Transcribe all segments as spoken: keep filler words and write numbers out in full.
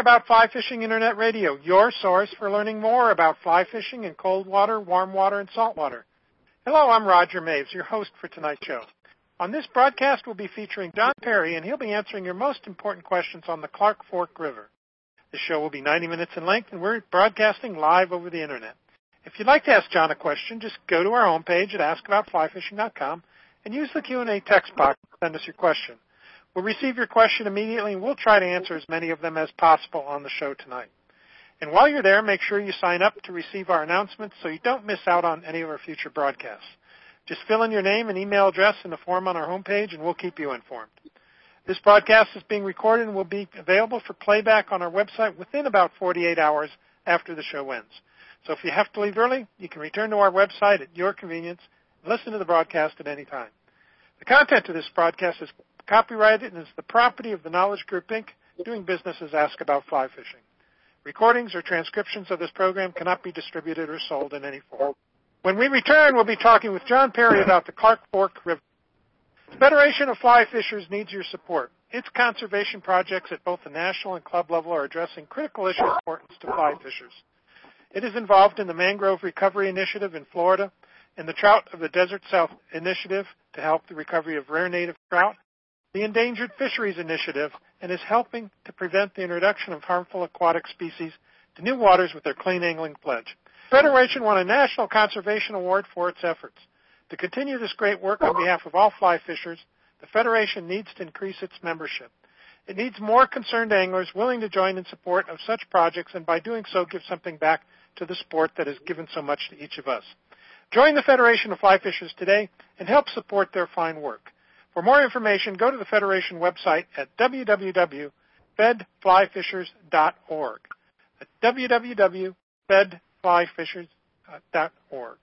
About Fly Fishing Internet Radio, your source for learning more about fly fishing in cold water, warm water, and salt water. Hello, I'm Roger Maves, your host for tonight's show. On this broadcast, we'll be featuring John Perry, and he'll be answering your most important questions on the Clark Fork River. The show will be ninety minutes in length, and we're broadcasting live over the Internet. If you'd like to ask John a question, just go to our homepage at ask about fly fishing dot com and use the Q and A text box to send us your question. We'll receive your question immediately, and we'll try to answer as many of them as possible on the show tonight. And while you're there, make sure you sign up to receive our announcements so you don't miss out on any of our future broadcasts. Just fill in your name and email address in the form on our homepage, and we'll keep you informed. This broadcast is being recorded and will be available for playback on our website within about forty-eight hours after the show ends. So if you have to leave early, you can return to our website at your convenience and listen to the broadcast at any time. The content of this broadcast is copyrighted and is the property of the Knowledge Group, Incorporated, doing business as Ask About Fly Fishing. Recordings or transcriptions of this program cannot be distributed or sold in any form. When we return, we'll be talking with John Perry about the Clark Fork River. The Federation of Fly Fishers needs your support. Its conservation projects at both the national and club level are addressing critical issues of importance to fly fishers. It is involved in the Mangrove Recovery Initiative in Florida and the Trout of the Desert South Initiative to help the recovery of rare native trout, the Endangered Fisheries Initiative, and is helping to prevent the introduction of harmful aquatic species to new waters with their Clean Angling Pledge. The Federation won a National Conservation Award for its efforts. To continue this great work on behalf of all fly fishers, the Federation needs to increase its membership. It needs more concerned anglers willing to join in support of such projects and by doing so give something back to the sport that has given so much to each of us. Join the Federation of Fly Fishers today and help support their fine work. For more information, go to the Federation website at w w w dot fed fly fishers dot org. At w w w dot fed fly fishers dot org.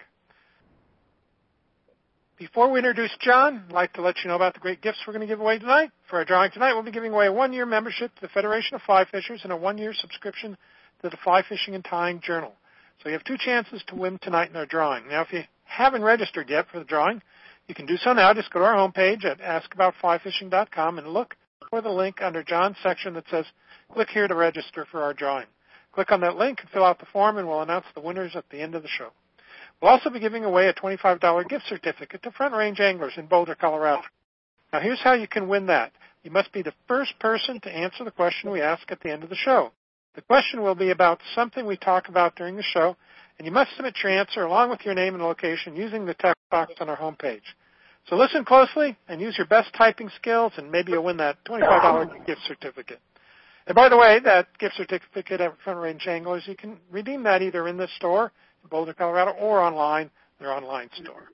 Before we introduce John, I'd like to let you know about the great gifts we're going to give away tonight. For our drawing tonight, we'll be giving away a one-year membership to the Federation of Fly Fishers and a one-year subscription to the Fly Fishing and Tying Journal. So you have two chances to win tonight in our drawing. Now, if you haven't registered yet for the drawing, you can do so now. Just go to our homepage at ask about fly fishing dot com and look for the link under John's section that says, click here to register for our drawing. Click on that link and fill out the form, and we'll announce the winners at the end of the show. We'll also be giving away a twenty-five dollars gift certificate to Front Range Anglers in Boulder, Colorado. Now, here's how you can win that. You must be the first person to answer the question we ask at the end of the show. The question will be about something we talk about during the show, and you must submit your answer along with your name and location using the text box on our homepage. So listen closely and use your best typing skills, and maybe you'll win that twenty-five dollars gift certificate. And by the way, that gift certificate at Front Range Anglers, you can redeem that either in the store in Boulder, Colorado, or online, their online store.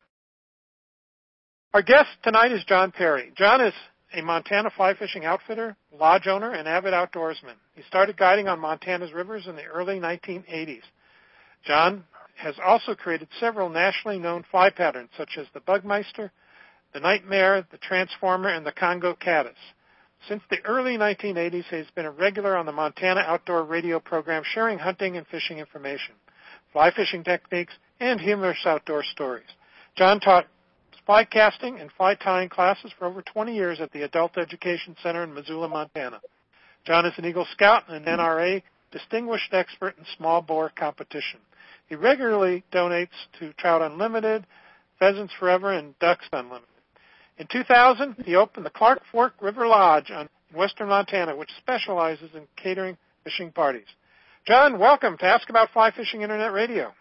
Our guest tonight is John Perry. John is a Montana fly fishing outfitter, lodge owner, and avid outdoorsman. He started guiding on Montana's rivers in the early nineteen eighties. John has also created several nationally known fly patterns, such as the Bugmeister, the Nightmare, the Transformer, and the Congo Caddis. Since the early nineteen eighties, he has been a regular on the Montana Outdoor Radio program, sharing hunting and fishing information, fly fishing techniques, and humorous outdoor stories. John taught fly casting and fly tying classes for over twenty years at the Adult Education Center in Missoula, Montana. John is an Eagle Scout and an N R A distinguished expert in small bore competition. He regularly donates to Trout Unlimited, Pheasants Forever, and Ducks Unlimited. In two thousand, he opened the Clark Fork River Lodge in western Montana, which specializes in catering fishing parties. John, welcome to Ask About Fly Fishing Internet Radio.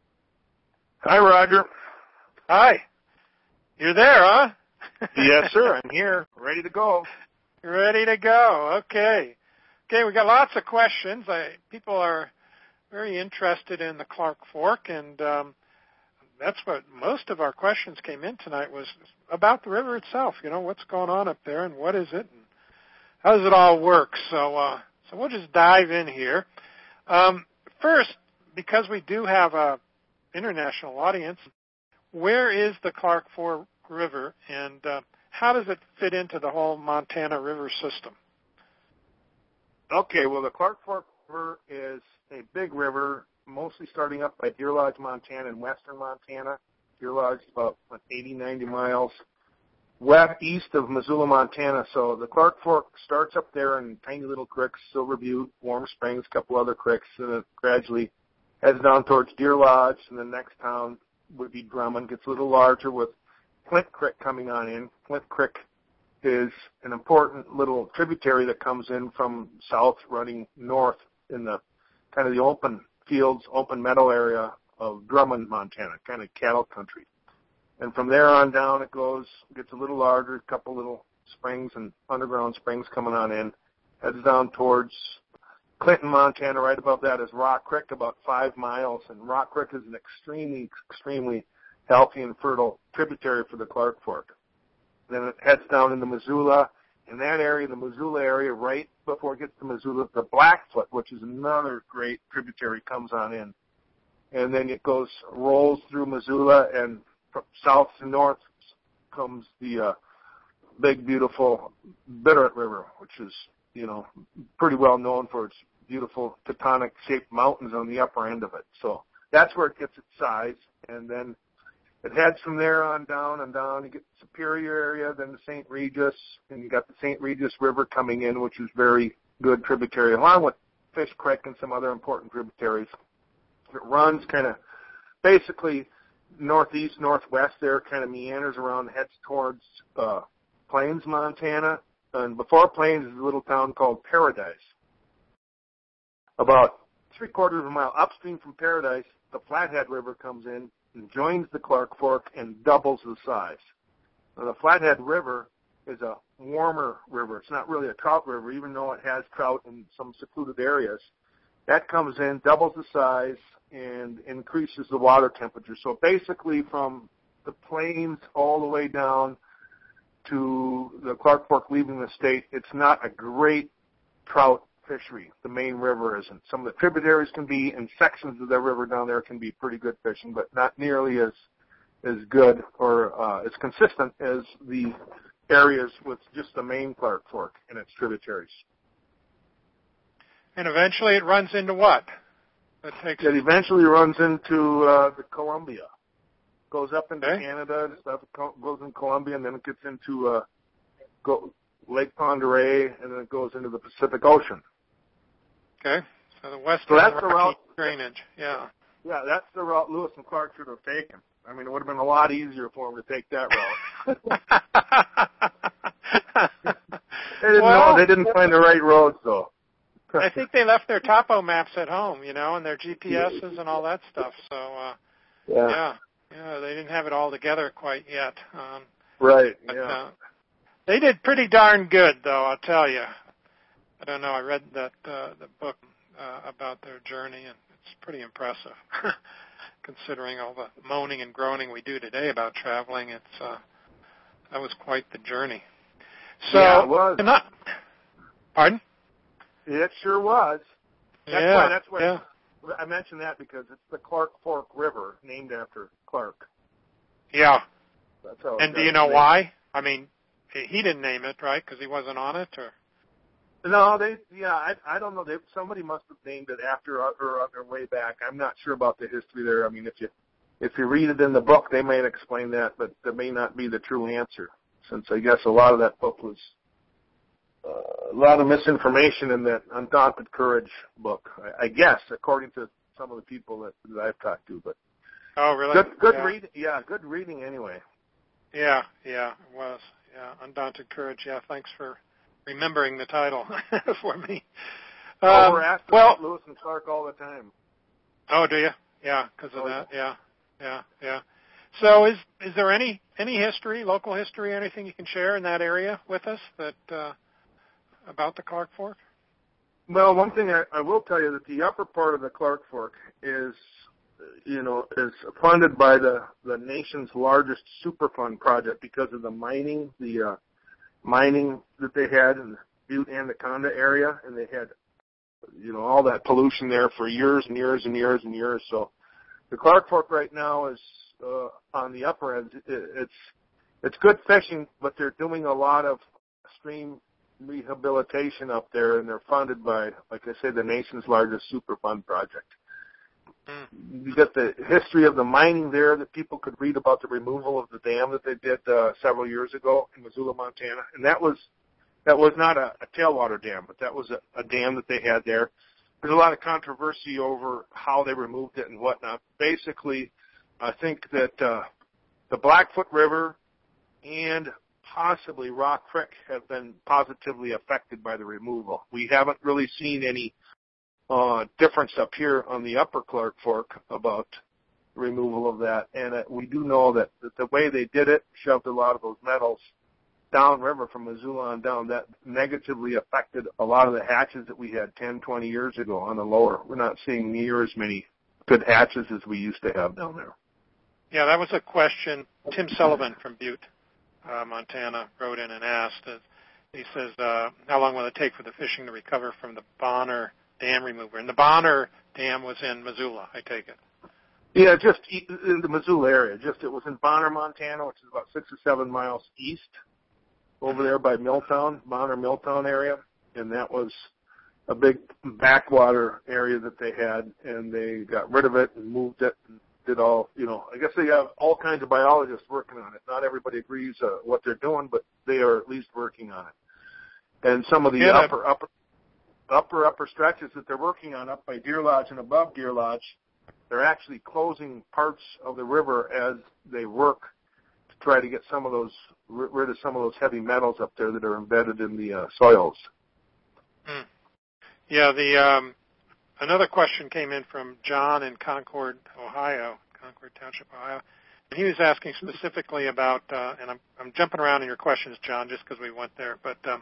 Hi, Roger. Hi. You're there, huh? Yes, sir. I'm here, ready to go. Ready to go. Okay. Okay, we got lots of questions. I, people are very interested in the Clark Fork, and um, that's what most of our questions came in tonight was about the river itself. You know, what's going on up there, and what is it, and how does it all work? So, uh, so we'll just dive in here. Um, first, because we do have a international audience, where is the Clark Fork River, and uh, how does it fit into the whole Montana river system? Okay, well, the Clark Fork River is a big river, mostly starting up by Deer Lodge, Montana, in western Montana. Deer Lodge is about eighty, ninety miles west east of Missoula, Montana. So the Clark Fork starts up there in tiny little creeks, Silver Butte, Warm Springs, a couple other creeks, and it gradually heads down towards Deer Lodge, and the next town would be Drummond. Gets a little larger with Flint Creek coming on in. Flint Creek is an important little tributary that comes in from south running north in the kind of the open fields, open meadow area of Drummond, Montana, kind of cattle country. And from there on down it goes, gets a little larger, a couple little springs and underground springs coming on in, heads down towards Clinton, Montana. Right above that is Rock Creek, about five miles. And Rock Creek is an extremely, extremely healthy and fertile tributary for the Clark Fork. Then it heads down into Missoula. In that area, the Missoula area, right before it gets to Missoula, the Blackfoot, which is another great tributary, comes on in. And then it goes, rolls through Missoula, and from south to north comes the uh, big, beautiful Bitterroot River, which is, you know, pretty well known for its beautiful tectonic-shaped mountains on the upper end of it. So that's where it gets its size. And then it heads from there on down and down. You get the Superior area, then the Saint Regis, and you got the Saint Regis River coming in, which is very good tributary, along with Fish Creek and some other important tributaries. It runs kind of basically northeast, northwest there, kind of meanders around, heads towards uh, Plains, Montana. And before Plains is a little town called Paradise. About three quarters of a mile upstream from Paradise, the Flathead River comes in and joins the Clark Fork and doubles the size. Now, the Flathead River is a warmer river. It's not really a trout river, even though it has trout in some secluded areas. That comes in, doubles the size, and increases the water temperature. So basically from the plains all the way down to the Clark Fork leaving the state, it's not a great trout fishery. The main river isn't. Some of the tributaries can be, and sections of the river down there can be pretty good fishing, but not nearly as as good or uh, as consistent as the areas with just the main Clark Fork and its tributaries. And eventually it runs into what? It, takes it eventually runs into uh, the Columbia. Goes up into okay. Canada, stuff goes in Columbia, and then it gets into uh, go, Lake Pend Oreille, and then it goes into the Pacific Ocean. Okay, so the western so that's the route, drainage, yeah. Yeah, that's the route Lewis and Clark should have taken. I mean, it would have been a lot easier for them to take that route. they didn't well, know. They didn't find the right roads, though. I think they left their topo maps at home, you know, and their G P S's and all that stuff. So, uh, yeah. yeah, yeah, they didn't have it all together quite yet. Um, right. but, yeah. Uh, they did pretty darn good, though. I'll tell you. I don't know. I read that uh, the book uh, about their journey, and it's pretty impressive, considering all the moaning and groaning we do today about traveling. It's uh, that was quite the journey. So, yeah, it was. Not, pardon? It sure was. That's yeah, why. That's why yeah. I mentioned that because it's the Clark Fork River, named after Clark. Yeah. That's how. And do you know why? I mean, he didn't name it, right? Because he wasn't on it, or. No, they. Yeah, I. I don't know. They, somebody must have named it after or on their way back. I'm not sure about the history there. I mean, if you if you read it in the book, they may explain that, but that may not be the true answer, since I guess a lot of that book was. Uh, a lot of misinformation in that Undaunted Courage book, I, I guess, according to some of the people that, that I've talked to. But oh, really? Good, good yeah. reading. Yeah, good reading anyway. Yeah, yeah, it was. Yeah, Undaunted Courage. Yeah, thanks for remembering the title for me. Um, oh, we're asked well, about Lewis and Clark all the time. Oh, do you? Yeah, because of oh, that. Yeah, yeah, yeah. So, is is there any any history, local history, anything you can share in that area with us that? Uh, About the Clark Fork? Well, one thing I, I will tell you that the upper part of the Clark Fork is, you know, is funded by the, the nation's largest Superfund project because of the mining, the uh, mining that they had in the Butte Anaconda area, and they had, you know, all that pollution there for years and years and years and years. So the Clark Fork right now is uh, on the upper end. It, it's it's good fishing, but they're doing a lot of stream rehabilitation up there, and they're funded by, like I said, the nation's largest Superfund project. You got the history of the mining there that people could read about the removal of the dam that they did uh, several years ago in Missoula, Montana, and that was that was not a, a tailwater dam, but that was a, a dam that they had there. There's a lot of controversy over how they removed it and whatnot. Basically, I think that uh, the Blackfoot River and possibly Rock Creek have been positively affected by the removal. We haven't really seen any uh, difference up here on the upper Clark Fork about the removal of that. And uh, we do know that, that the way they did it shoved a lot of those metals downriver from Missoula on down. That negatively affected a lot of the hatches that we had ten, twenty years ago on the lower. We're not seeing near as many good hatches as we used to have down there. Yeah, that was a question Tim Sullivan from Butte, uh, Montana, wrote in and asked. Uh, he says, uh, how long will it take for the fishing to recover from the Bonner Dam remover? And the Bonner Dam was in Missoula, I take it. Yeah, just in the Missoula area. Just it was in Bonner, Montana, which is about six or seven miles east over there by Milltown, Bonner, Milltown area. And that was a big backwater area that they had, and they got rid of it and moved it and did all, you know, I guess they have all kinds of biologists working on it. Not everybody agrees uh, what they're doing, but they are at least working on it. And some of the yeah, upper, upper, upper, upper stretches that they're working on up by Deer Lodge and above Deer Lodge, they're actually closing parts of the river as they work to try to get some of those, rid of some of those heavy metals up there that are embedded in the uh, soils. Hmm. Yeah, the um, another question came in from John in Concord, Ohio, Concord Township, Ohio. And he was asking specifically about, uh, and I'm, I'm jumping around in your questions, John, just because we went there, but um,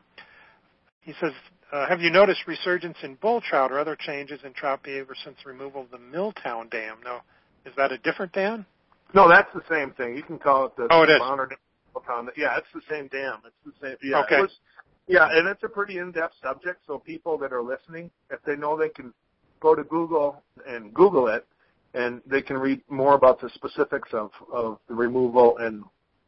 he says, uh, have you noticed resurgence in bull trout or other changes in trout behavior since the removal of the Milltown Dam? No, is that a different dam? No, that's the same thing. You can call it the, oh, it the is. Bonner Dam. Yeah, it's the same dam. It's the same. Yeah, okay. It was, yeah, and it's a pretty in-depth subject, so people that are listening, if they know, they can go to Google and Google it, and they can read more about the specifics of, of the removal and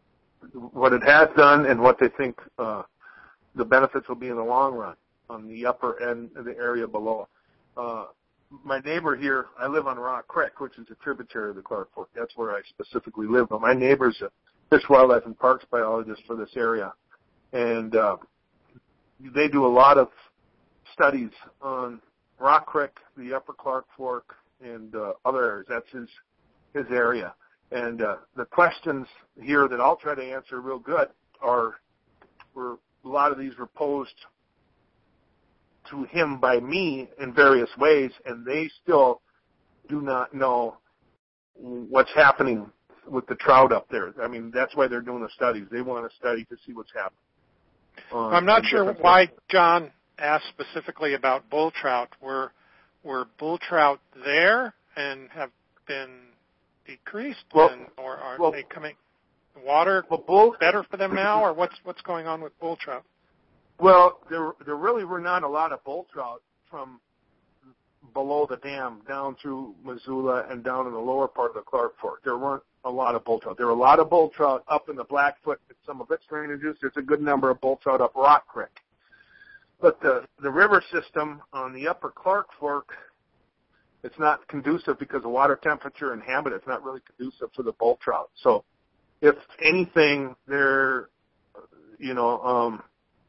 what it has done and what they think uh, the benefits will be in the long run on the upper end of the area below. Uh, my neighbor here, I live on Rock Creek, which is a tributary of the Clark Fork. That's where I specifically live. But my neighbor's a fish, wildlife, and parks biologist for this area, and uh, they do a lot of studies on Rock Creek, the upper Clark Fork, and uh, other areas. That's his his area. And uh, the questions here that I'll try to answer real good are, were a lot of these were posed to him by me in various ways, and they still do not know what's happening with the trout up there. I mean, that's why they're doing the studies. They want to study to see what's happening. Um, I'm not sure why John asked specifically about bull trout. Were were bull trout there and have been decreased, well, and, or are well, they coming water well, bull, better for them now, or what's what's going on with bull trout? Well, there there really were not a lot of bull trout from below the dam down through Missoula and down in the lower part of the Clark Fork. There weren't a lot of bull trout. There were a lot of bull trout up in the Blackfoot at some of its drainages. There's a good number of bull trout up Rock Creek. But the, the river system on the upper Clark Fork, it's not conducive because of water temperature and habit. It's not really conducive for the bull trout. So if anything, they're, you know, um,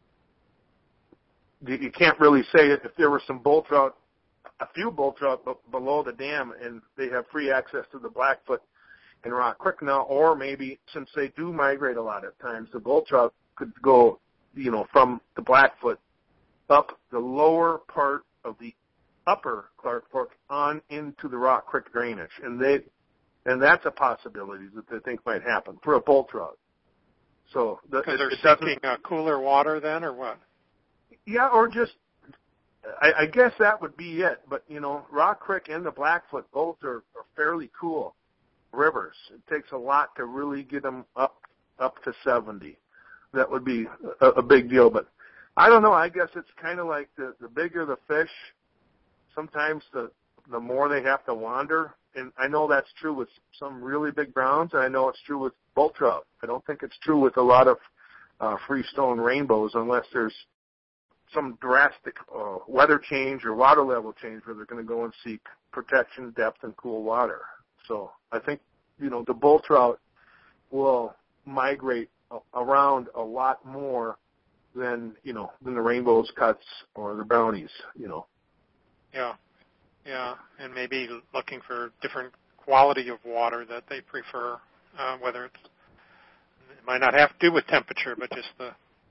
you can't really say it. If there were some bull trout, a few bull trout b- below the dam, and they have free access to the Blackfoot and Rock Creek now, or maybe since they do migrate a lot of times, the bull trout could go, you know, from the Blackfoot up the lower part of the upper Clark Fork on into the Rock Creek drainage, and they, and that's a possibility that they think might happen for a bull trout. So because they're seeking uh, cooler water, then, or what? Yeah, or just, I, I guess that would be it. But, you know, Rock Creek and the Blackfoot both are, are fairly cool rivers. It takes a lot to really get them up up to seventy. That would be a, a big deal. But I don't know. I guess it's kind of like the, the bigger the fish, sometimes the, the more they have to wander. And I know that's true with some really big browns, and I know it's true with bull trout. I don't think it's true with a lot of uh, freestone rainbows unless there's some drastic uh, weather change or water level change where they're going to go and seek protection, depth, and cool water. So I think, you know, the bull trout will migrate a- around a lot more than, you know, than the rainbows, cuts, or the brownies, you know. Yeah, yeah, and maybe looking for different quality of water that they prefer, uh, whether it's, it might not have to do with temperature, but just the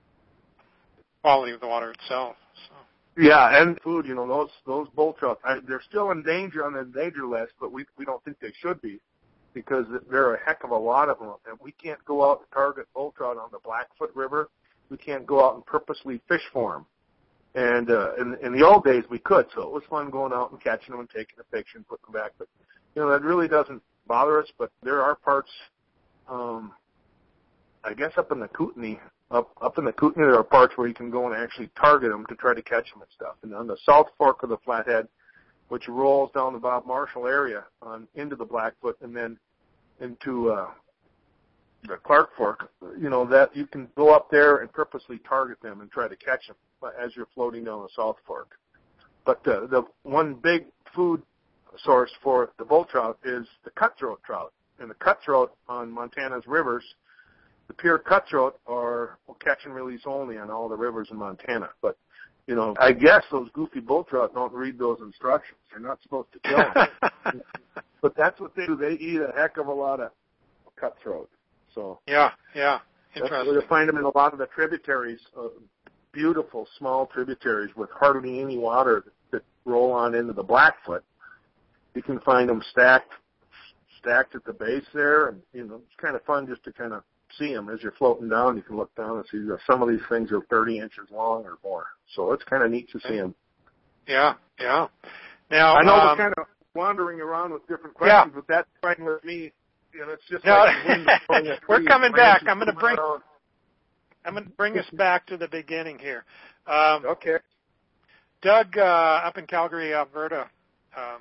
quality of the water itself. So. Yeah, and food, you know, those those bull trout, I, they're still in danger on the endangered list, but we we don't think they should be because there are a heck of a lot of them. And we can't go out and target bull trout on the Blackfoot River. We can't go out and purposely fish for them. And uh, in, in the old days, we could, so it was fun going out and catching them and taking a picture and putting them back. But, you know, that really doesn't bother us, but there are parts, um, I guess up in the Kootenai, up, up in the Kootenai, there are parts where you can go and actually target them to try to catch them and stuff. And on the South Fork of the Flathead, which rolls down the Bob Marshall area on into the Blackfoot and then into uh, the Clark Fork, you know, that you can go up there and purposely target them and try to catch them as you're floating down the South Fork. But uh, the one big food source for the bull trout is the cutthroat trout. And the cutthroat on Montana's rivers, the pure cutthroat are well, catch and release only on all the rivers in Montana. But, you know, I guess those goofy bull trout don't read those instructions. They're not supposed to kill them. But that's what they do. They eat a heck of a lot of cutthroat. So yeah, yeah, interesting. That's where you find them in a lot of the tributaries, uh, beautiful small tributaries with hardly any water that, that roll on into the Blackfoot. You can find them stacked, stacked at the base there, and you know it's kind of fun just to kind of see them as you're floating down. You can look down and see that some of these things are thirty inches long or more. So it's kind of neat to see them. Yeah, yeah. Now I know um, we're kind of wandering around with different questions, yeah. but that's fine with me. You know, it's just no, like we're coming back. I'm going to bring. Around. I'm going to bring us back to the beginning here. Um, okay. Doug, uh, up in Calgary, Alberta, um,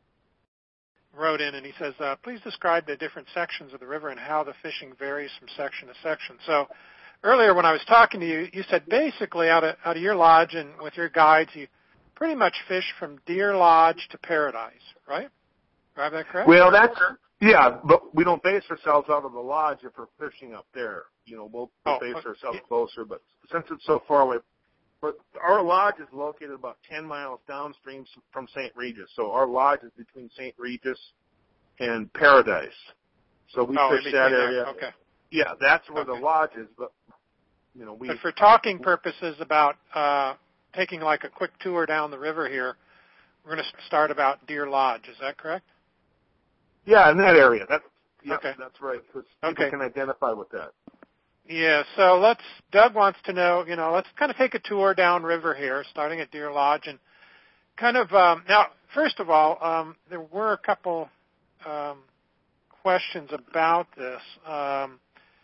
wrote in and he says, uh, please describe the different sections of the river and how the fishing varies from section to section. So earlier when I was talking to you, you said basically out of, out of your lodge and with your guides, you pretty much fish from Deer Lodge to Paradise, right? Do I have that correct? Well, that's, yeah, but we don't base ourselves out of the lodge if we're fishing up there. You know, we'll, we'll oh, base okay. ourselves closer, but since it's so far away, but our lodge is located about ten miles downstream from Saint Regis. So our lodge is between Saint Regis and Paradise. So we oh, fish that area. There. Okay. Yeah, that's where okay. the lodge is. But you know, we. But for talking purposes about uh, taking like a quick tour down the river here, we're going to start about Deer Lodge. Is that correct? Yeah, in that area. That's yeah, okay. That's right. Because people okay. can identify with that. Yeah, so let's, Doug wants to know, you know, let's kind of take a tour downriver here, starting at Deer Lodge, and kind of, um, now, first of all, um, there were a couple um, questions about this. Um,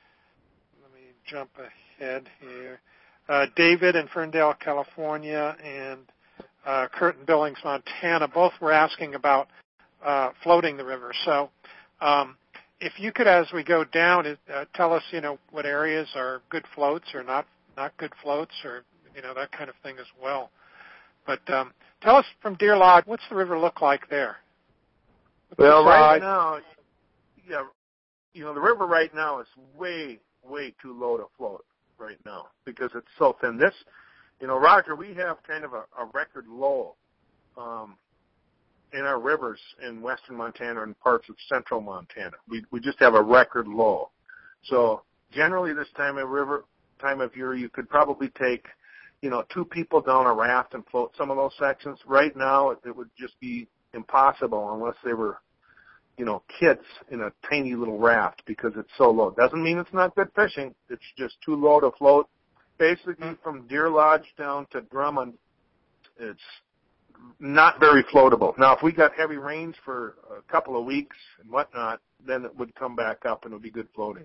let me jump ahead here. Uh, David in Ferndale, California, and uh, Kurt in Billings, Montana, both were asking about uh, floating the river. So, um, if you could, as we go down, uh, tell us, you know, what areas are good floats or not not good floats, or you know that kind of thing as well. But um, tell us from Deer Lodge, what's the river look like there? What's well, the right now, yeah, you know, the river right now is way, way too low to float right now because it's so thin. This, you know, Roger, we have kind of a, a record low. Um, in our rivers in western Montana and parts of central Montana. We we just have a record low. So generally this time of river time of year you could probably take, you know, two people down a raft and float some of those sections. Right now it, it would just be impossible unless they were, you know, kids in a tiny little raft because it's so low. Doesn't mean it's not good fishing. It's just too low to float. Basically from Deer Lodge down to Drummond, it's not very floatable. Now, if we got heavy rains for a couple of weeks and whatnot, then it would come back up and it would be good floating.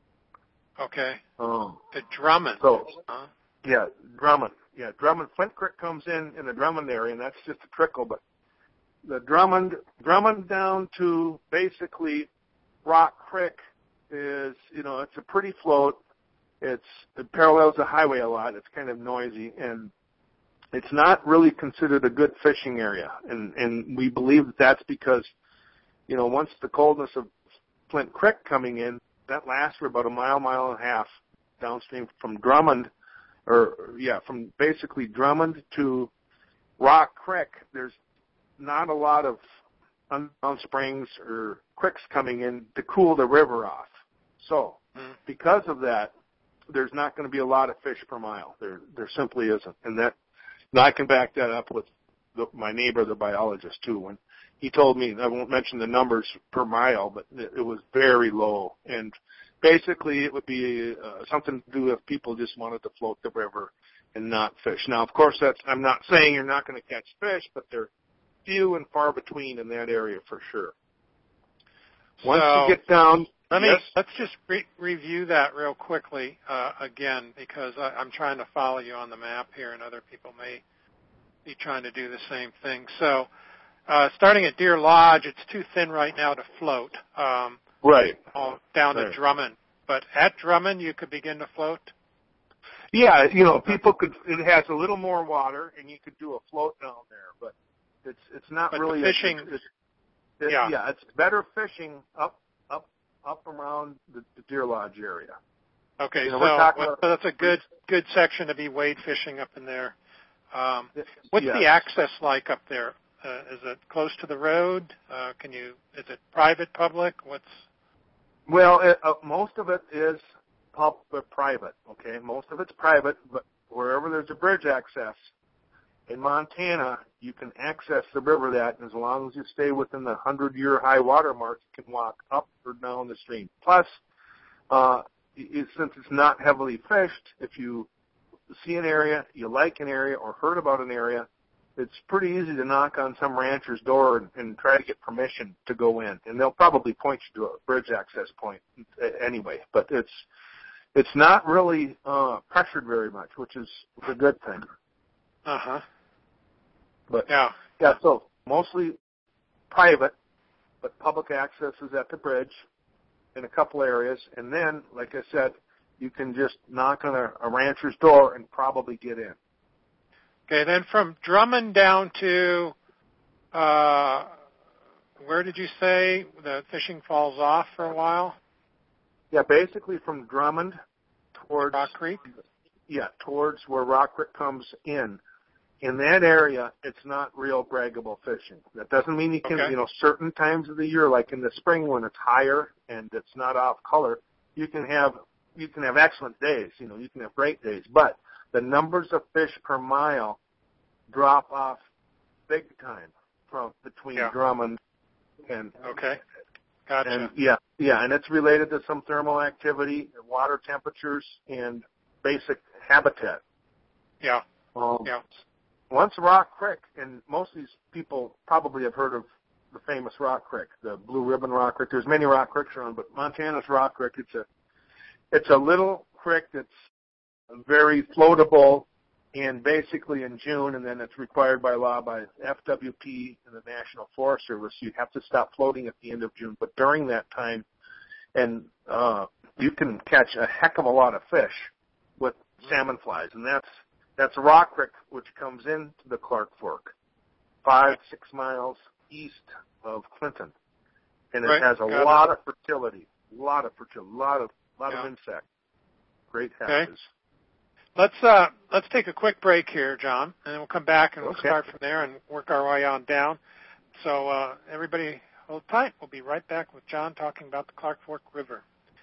Okay. Um, the Drummond. So, huh? yeah, Drummond. Yeah, Drummond. Flint Creek comes in in the Drummond area, and that's just a trickle. But the Drummond, Drummond down to basically Rock Creek is, you know, it's a pretty float. It's it parallels the highway a lot. It's kind of noisy, and it's not really considered a good fishing area, and and we believe that that's because, you know, once the coldness of Flint Creek coming in, that lasts for about a mile, mile and a half downstream from Drummond, or yeah, from basically Drummond to Rock Creek. There's not a lot of unbound springs or creeks coming in to cool the river off. So because of that, there's not going to be a lot of fish per mile. There, there simply isn't, and that. And I can back that up with the, my neighbor, the biologist, too. When he told me, I won't mention the numbers per mile, but it, it was very low. And basically, it would be uh, something to do if people just wanted to float the river and not fish. Now, of course, that's I'm not saying you're not going to catch fish, but they're few and far between in that area for sure. Once so, you get down, let yes? me let's just re- review that real quickly uh, again, because I, I'm trying to follow you on the map here, and other people may be trying to do the same thing. So, uh, starting at Deer Lodge, it's too thin right now to float. Um, right. All down right. to Drummond, but at Drummond you could begin to float. Yeah, you know, people could. It has a little more water, and you could do a float down there, but it's it's not but really the fishing. A, it's, it's, yeah, yeah, it's better fishing up up up around the, the Deer Lodge area. Okay, you know, so, about, so that's a good good section to be wade fishing up in there. Um, what's yeah. the access like up there? Uh, is it close to the road? Uh, can you? Is it private, public? What's? Well, it, uh, most of it is pub, uh, private. Okay, most of it's private, but wherever there's a bridge access in Montana, you can access the river that, and as long as you stay within the hundred-year high water mark, you can walk up or down the stream. Plus, uh, it, since it's not heavily fished, if you see an area, you like an area, or heard about an area, it's pretty easy to knock on some rancher's door and, and try to get permission to go in, and they'll probably point you to a bridge access point anyway. But it's it's not really uh, pressured very much, which is a good thing. Uh huh. But yeah, yeah. So mostly private, but public access is at the bridge in a couple areas, and then, like I said, you can just knock on a, a rancher's door and probably get in. Okay, then from Drummond down to, uh, where did you say the fishing falls off for a while? Yeah, basically from Drummond towards Rock Creek? Yeah, towards where Rock Creek comes in. In that area, it's not real braggable fishing. That doesn't mean you can, okay. you know, certain times of the year, like in the spring when it's higher and it's not off color, you can have you can have excellent days. You know, you can have great days, but the numbers of fish per mile drop off big time from between yeah. Drummond and okay, gotcha. And yeah, yeah, and it's related to some thermal activity, water temperatures, and basic habitat. Yeah, Um, yeah. Once Rock Creek, and most of these people probably have heard of the famous Rock Creek, the Blue Ribbon Rock Creek. There's many Rock Creeks around, but Montana's Rock Creek, it's a it's a little creek that's very floatable, and basically in June, and then it's required by law by F W P and the National Forest Service, you have to stop floating at the end of June. But during that time, and uh, you can catch a heck of a lot of fish with salmon flies, and that's that's Rock Creek, which comes into the Clark Fork, five, six miles east of Clinton, and it right. has a Got lot it. of fertility, a lot of fertility, a lot of lot yeah. of insects, great hatches. Okay. Let's uh, let's take a quick break here, John, and then we'll come back and we'll Okay. start from there and work our way on down. So uh, everybody hold tight. We'll be right back with John talking about the Clark Fork River.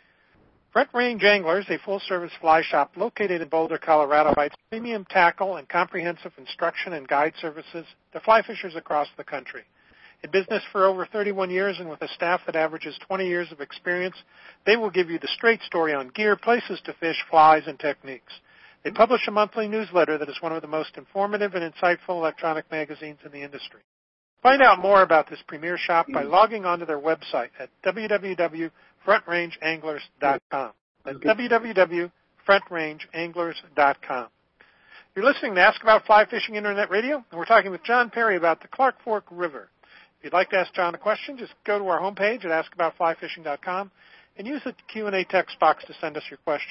Front Range Anglers, a full-service fly shop located in Boulder, Colorado, provides premium tackle and comprehensive instruction and guide services to fly fishers across the country. In business for over thirty-one years and with a staff that averages twenty years of experience, they will give you the straight story on gear, places to fish, flies, and techniques. They publish a monthly newsletter that is one of the most informative and insightful electronic magazines in the industry. Find out more about this premier shop by logging onto their website at w w w dot front range anglers dot com. That's w w w dot front range anglers dot com. You're listening to Ask About Fly Fishing Internet Radio, and we're talking with John Perry about the Clark Fork River. If you'd like to ask John a question, just go to our homepage at ask about fly fishing dot com and use the Q and A text box to send us your question.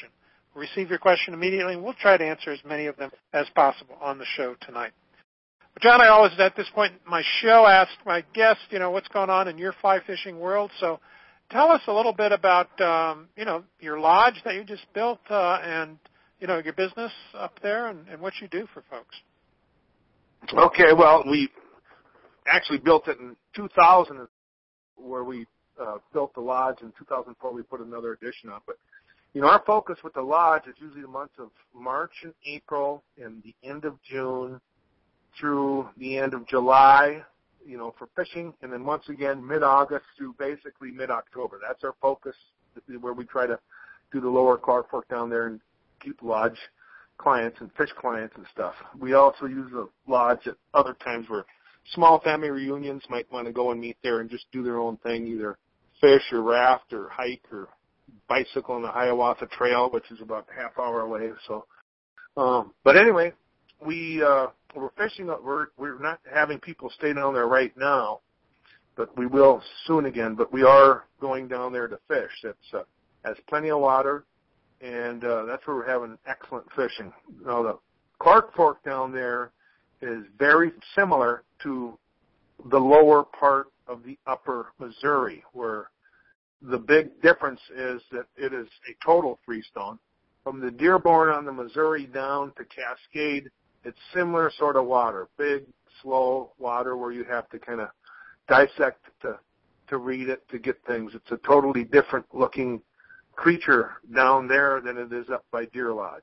receive your question immediately, and we'll try to answer as many of them as possible on the show tonight. But John, I always, at this point in my show, ask my guests, you know, what's going on in your fly fishing world. So tell us a little bit about, um, you know, your lodge that you just built uh, and, you know, your business up there and, and what you do for folks. Okay, well, we actually built it in two thousand, where we uh, built the lodge. In two thousand four, we put another addition up. But, you know, our focus with the lodge is usually the months of March and April and the end of June through the end of July, you know, for fishing, and then once again mid-August through basically mid-October. That's our focus, where we try to do the lower Clark Fork down there and keep lodge clients and fish clients and stuff. We also use the lodge at other times where small family reunions might want to go and meet there and just do their own thing, either fish or raft or hike or bicycle on the Hiawatha Trail, which is about a half hour away. So, um, but anyway, we uh, we're fishing. We're we're not having people stay down there right now, but we will soon again. But we are going down there to fish. It's uh, has plenty of water, and uh, that's where we're having excellent fishing. Now the Clark Fork down there is very similar to the lower part of the upper Missouri, where the big difference is that it is a total freestone. From the Dearborn on the Missouri down to Cascade, it's similar sort of water, big, slow water where you have to kind of dissect to to read it to get things. It's a totally different looking creature down there than it is up by Deer Lodge.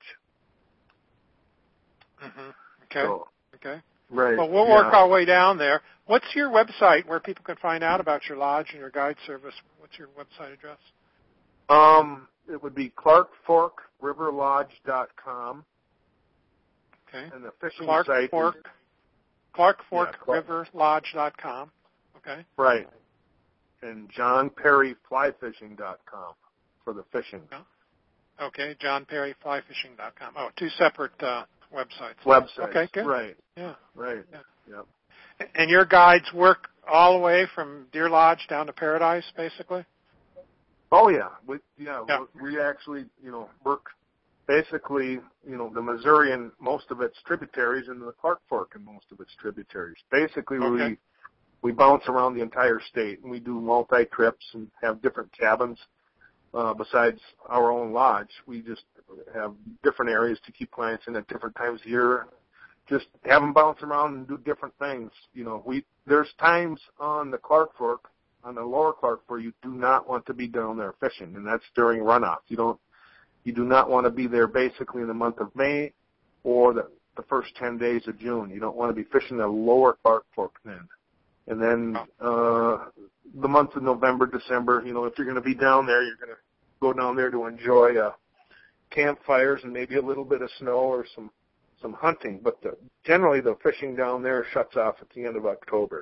Mm-hmm. Okay. So, okay. Right. Well, we'll yeah. work our way down there. What's your website where people can find out about your lodge and your guide service? What's your website address? Um, it would be clark fork river lodge dot com. Okay. And the fishing Clark site Fork, is clark fork yeah, Clark. river lodge dot com. Okay. Right. And john perry fly fishing dot com for the fishing. Oh. Okay, john perry fly fishing dot com. Oh, two separate uh, websites. Websites. Okay, good. Right. Yeah. Right. Yeah. Yep. And your guides work all the way from Deer Lodge down to Paradise, basically? Oh, yeah. We, yeah, yeah. we actually, you know, work basically, you know, the Missouri and most of its tributaries and the Clark Fork and most of its tributaries. Basically, okay. we we bounce around the entire state, and we do multi-trips and have different cabins. Uh, besides our own lodge, we just have different areas to keep clients in at different times of year. Just have them bounce around and do different things. You know, we there's times on the Clark Fork, on the lower Clark, where you do not want to be down there fishing, and that's during runoff. You don't, you do not want to be there basically in the month of May or the the first ten days of June. You don't want to be fishing the lower Clark Fork then. And then uh, the months of November, December, you know, if you're going to be down there, you're going to go down there to enjoy uh, campfires and maybe a little bit of snow or some some hunting. But the, generally the fishing down there shuts off at the end of October.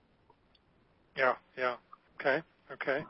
Yeah, yeah. Okay, okay.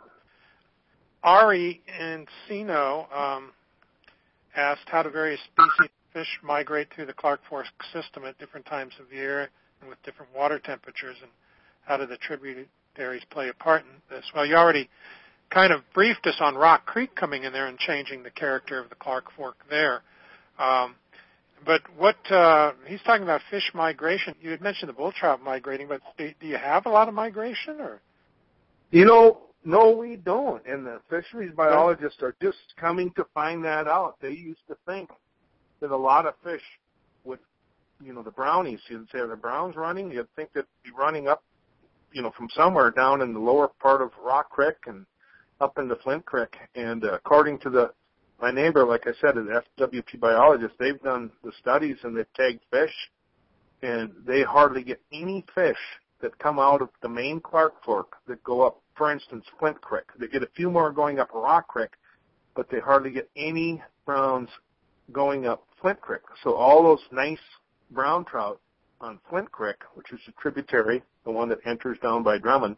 Ari Encino um, asked how do various species of fish migrate through the Clark Fork system at different times of year and with different water temperatures, and how do the tributaries play a part in this? Well, you already kind of briefed us on Rock Creek coming in there and changing the character of the Clark Fork there. Um, but what uh, he's talking about fish migration. You had mentioned the bull trout migrating, but do, do you have a lot of migration, or? You know, no, we don't. And the fisheries biologists are just coming to find that out. They used to think that a lot of fish would, you know, the brownies, you'd say, are the browns running? You'd think they'd be running up, you know, from somewhere down in the lower part of Rock Creek and up into Flint Creek. And uh, according to the my neighbor, like I said, the F W P biologist, they've done the studies and they've tagged fish, and they hardly get any fish that come out of the main Clark Fork that go up, for instance, Flint Creek. They get a few more going up Rock Creek, but they hardly get any browns going up Flint Creek. So all those nice brown trout on Flint Creek, which is a tributary, the one that enters down by Drummond,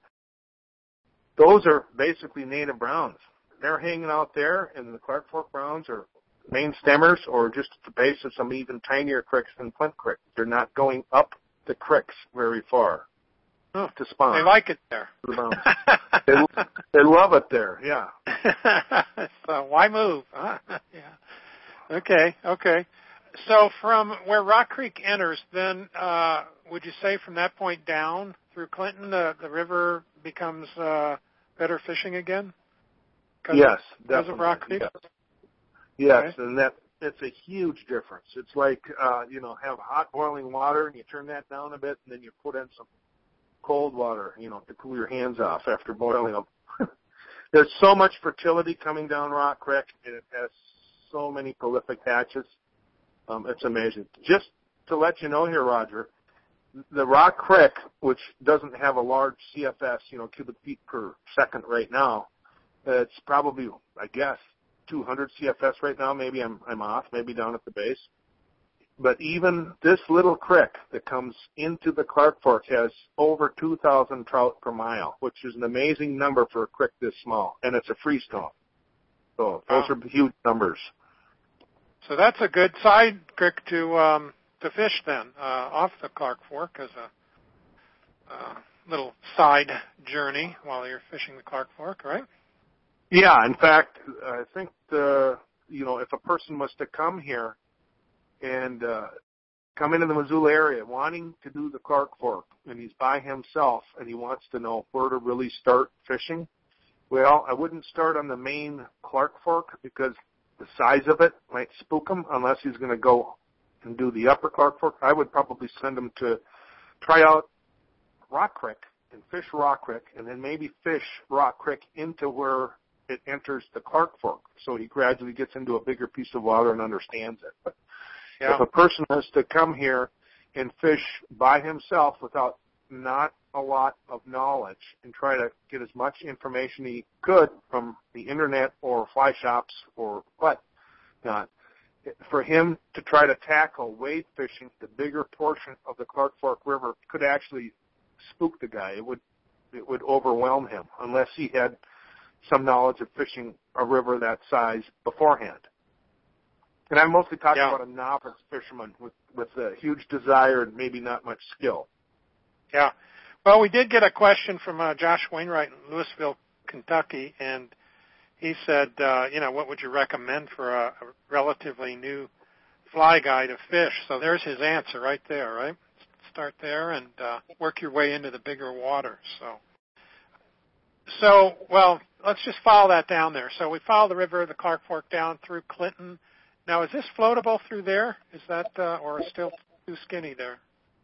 those are basically native browns. They're hanging out there, and the Clark Fork browns are main stemmers or just at the base of some even tinier creeks than Flint Creek. They're not going up the creeks very far oh, to spawn. They like it there. The browns. they, they love it there, yeah. So why move? Huh? Yeah. Okay, okay. So from where Rock Creek enters, then uh, would you say from that point down through Clinton, the, the river becomes uh, better fishing again? Yes, of, because of Rock Creek? Yes, yes okay. and that it's a huge difference. It's like, uh, you know, have hot boiling water and you turn that down a bit and then you put in some cold water, you know, to cool your hands off after boiling them. There's so much fertility coming down Rock Creek, and it has so many prolific hatches. Um, it's amazing. Just to let you know here, Roger, the Rock Creek, which doesn't have a large C F S, you know, cubic feet per second right now, it's probably, I guess, two hundred C F S right now. Maybe I'm, I'm off, maybe down at the base. But even this little creek that comes into the Clark Fork has over two thousand trout per mile, which is an amazing number for a creek this small, and it's a freestone. So those wow. are huge numbers. So that's a good side creek to um, to fish then, uh, off the Clark Fork as a uh, little side journey while you're fishing the Clark Fork, right? Yeah, in fact, I think the you know if a person was to come here and uh, come into the Missoula area wanting to do the Clark Fork, and he's by himself and he wants to know where to really start fishing, well, I wouldn't start on the main Clark Fork because the size of it might spook him unless he's going to go and do the upper Clark Fork. I would probably send him to try out Rock Creek and fish Rock Creek, and then maybe fish Rock Creek into where it enters the Clark Fork, so he gradually gets into a bigger piece of water and understands it. But yeah. if a person has to come here and fish by himself without not a lot of knowledge and try to get as much information he could from the internet or fly shops or what not, for him to try to tackle wade fishing, the bigger portion of the Clark Fork River could actually spook the guy. It would it would overwhelm him unless he had some knowledge of fishing a river that size beforehand. And I'm mostly talking yeah. about a novice fisherman with, with a huge desire and maybe not much skill. Yeah. Well, we did get a question from uh, Josh Wainwright in Louisville, Kentucky, and he said, uh, you know, what would you recommend for a, a relatively new fly guy to fish? So there's his answer right there, right? Start there and uh, work your way into the bigger water. So, so well, let's just follow that down there. So we follow the river, the Clark Fork down through Clinton. Now, is this floatable through there? Is that, uh, or still too skinny there?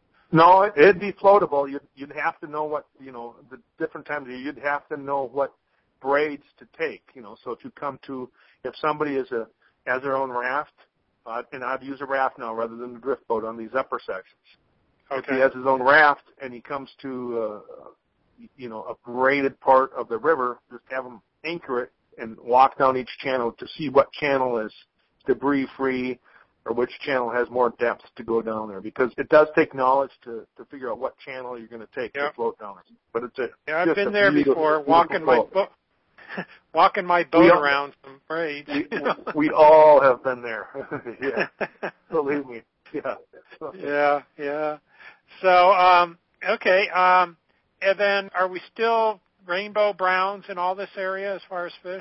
No, it, it'd be floatable. You'd, you'd have to know what, you know, the different times of year, you'd have to know what braids to take, you know. So if you come to, if somebody is a, has their own raft, uh, and I'd use a raft now rather than the drift boat on these upper sections. Okay. If he has his own raft and he comes to, uh, you know, a braided part of the river, just have him anchor it and walk down each channel to see what channel is debris-free or which channel has more depth to go down there, because it does take knowledge to, to figure out what channel you're going to take yep. to float down it. But it's a yeah, I've been a there before, walking my boat, walking my boat all, around some braids. We, we all have been there. Yeah, believe me. Yeah. yeah, yeah. So, um, okay, um, and then are we still rainbow browns in all this area as far as fish?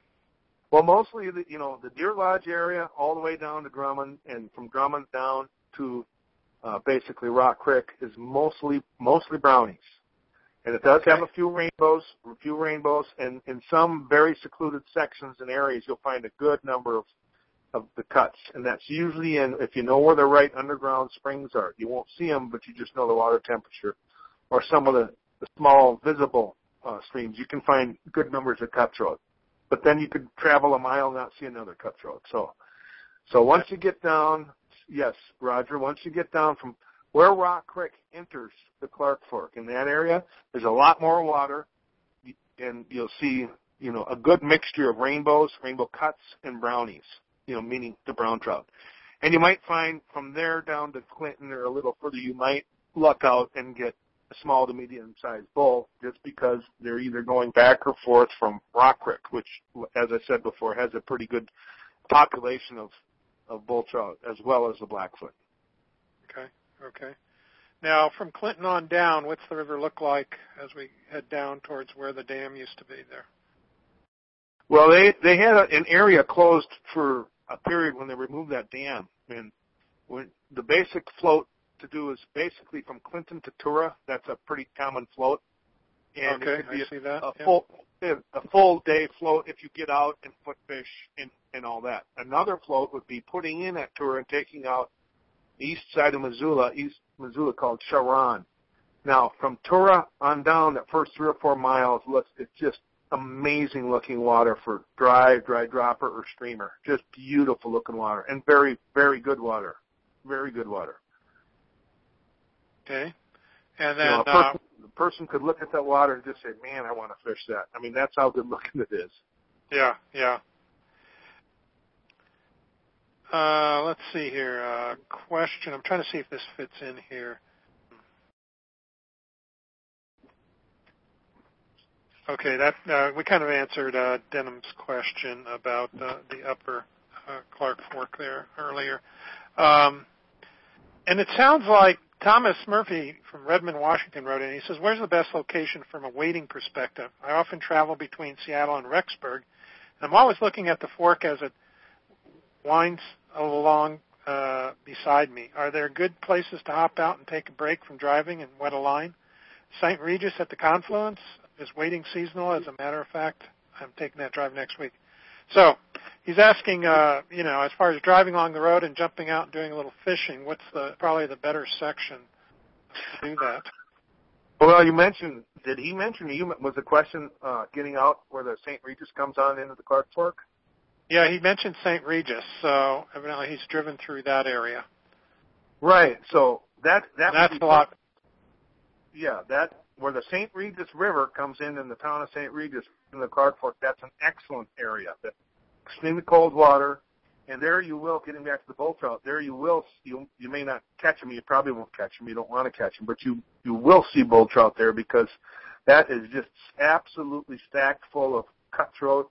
Well, mostly, the, you know, the Deer Lodge area all the way down to Drummond, and from Drummond down to uh, basically Rock Creek is mostly mostly brownies. And it does okay. have a few rainbows, a few rainbows, and in some very secluded sections and areas, you'll find a good number of of the cuts. And that's usually in, if you know where the right underground springs are. You won't see them, but you just know the water temperature. Or some of the, the small visible uh, streams, you can find good numbers of cutthroat. But then you could travel a mile and not see another cutthroat. So, so once you get down, yes, Roger, once you get down from where Rock Creek enters the Clark Fork, in that area, there's a lot more water, and you'll see, you know, a good mixture of rainbows, rainbow cuts, and brownies, you know, meaning the brown trout. And you might find from there down to Clinton or a little further, you might luck out and get a small to medium-sized bull, just because they're either going back or forth from Rock Creek, which, as I said before, has a pretty good population of, of bull trout as well as the Blackfoot. Okay, okay. Now, from Clinton on down, what's the river look like as we head down towards where the dam used to be there? Well, they they had a, an area closed for a period when they removed that dam. And when the basic float to do is basically from Clinton to Tura. That's a pretty common float. And okay, it could be I see a, that. a yeah. full a full day float if you get out and foot fish and, and all that. Another float would be putting in at Tura and taking out the east side of Missoula, east Missoula called Sharon. Now, from Tura on down, that first three or four miles, looks it's just amazing looking water for dry, dry dropper or streamer. Just beautiful looking water and very, very good water. Very good water. Okay. And then you know, a uh, person, the person could look at that water and just say, man, I want to fish that. I mean, that's how good looking it is. Yeah, yeah. Uh, let's see here. Uh, question. I'm trying to see if this fits in here. Okay, that uh, we kind of answered uh, Denham's question about uh, the upper uh, Clark Fork there earlier. Um, and it sounds like Thomas Murphy from Redmond, Washington wrote in. He says, where's the best location from a wading perspective? I often travel between Seattle and Rexburg, and I'm always looking at the fork as it winds along uh, beside me. Are there good places to hop out and take a break from driving and wet a line? Saint Regis at the confluence is wading seasonal. As a matter of fact, I'm taking that drive next week. So he's asking, uh, you know, as far as driving along the road and jumping out and doing a little fishing, what's the probably the better section to do that? Well, you mentioned, did he mention, you was the question uh, getting out where the Saint Regis comes on into the Clark Fork? Yeah, he mentioned Saint Regis, so evidently he's driven through that area. Right, so that, that that's a lot. Yeah, that where the Saint Regis River comes in in the town of Saint Regis in the Clark Fork, that's an excellent area. That extremely cold water, and there you will, getting back to the bull trout, there you will, you you may not catch them, you probably won't catch them, you don't want to catch them, but you, you will see bull trout there because that is just absolutely stacked full of cutthroat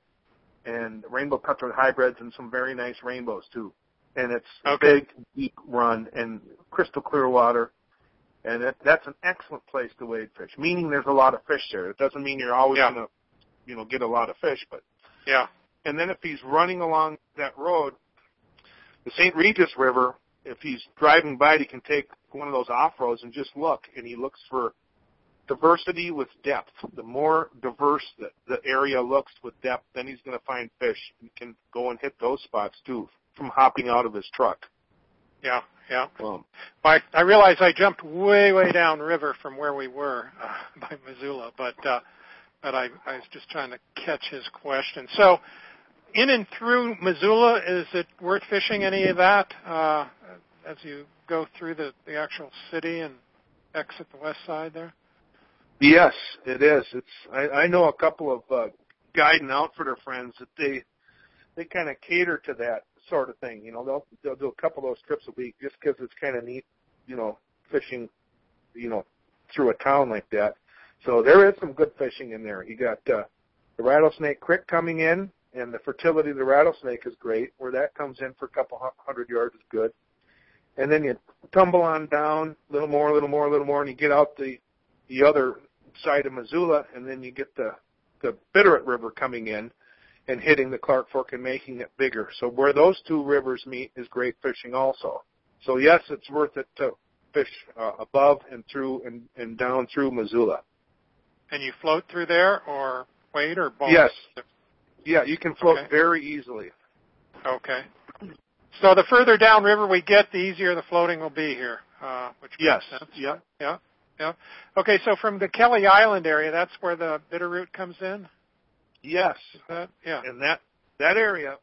and rainbow cutthroat hybrids and some very nice rainbows too. And it's a okay. big, deep run and crystal clear water. And that, that's an excellent place to wade fish, meaning there's a lot of fish there. It doesn't mean you're always yeah. going to, you know, get a lot of fish, but yeah. And then if he's running along that road, the Saint Regis River, if he's driving by it, he can take one of those off-roads and just look, and he looks for diversity with depth. The more diverse the, the area looks with depth, then he's going to find fish. He can go and hit those spots, too, from hopping out of his truck. Yeah, yeah. Um, I, I realize I jumped way, way down river from where we were uh, by Missoula, but uh, but I, I was just trying to catch his question. So, in and through Missoula, is it worth fishing any of that uh, as you go through the, the actual city and exit the west side there? Yes, it is. It's I, I know a couple of uh, guide and outfitter friends that they they kind of cater to that sort of thing. You know, they'll they'll do a couple of those trips a week just because it's kind of neat, you know, fishing, you know, through a town like that. So there is some good fishing in there. You got uh, the Rattlesnake Creek coming in, and the fertility of the rattlesnake is great. Where that comes in for a couple hundred yards is good. And then you tumble on down a little more, a little more, a little more, and you get out the the other side of Missoula, and then you get the the Bitterroot River coming in and hitting the Clark Fork and making it bigger. So where those two rivers meet is great fishing also. So yes, it's worth it to fish uh, above and through and, and down through Missoula. And you float through there or wade or both? Yes. Yeah, you can float okay. very easily. Okay. So the further downriver we get, the easier the floating will be here, uh, which makes yes. sense. Yeah. Yeah. Yeah. Okay, so from the Kelly Island area, that's where the Bitterroot comes in? Yes. Is that, yeah. And that that area,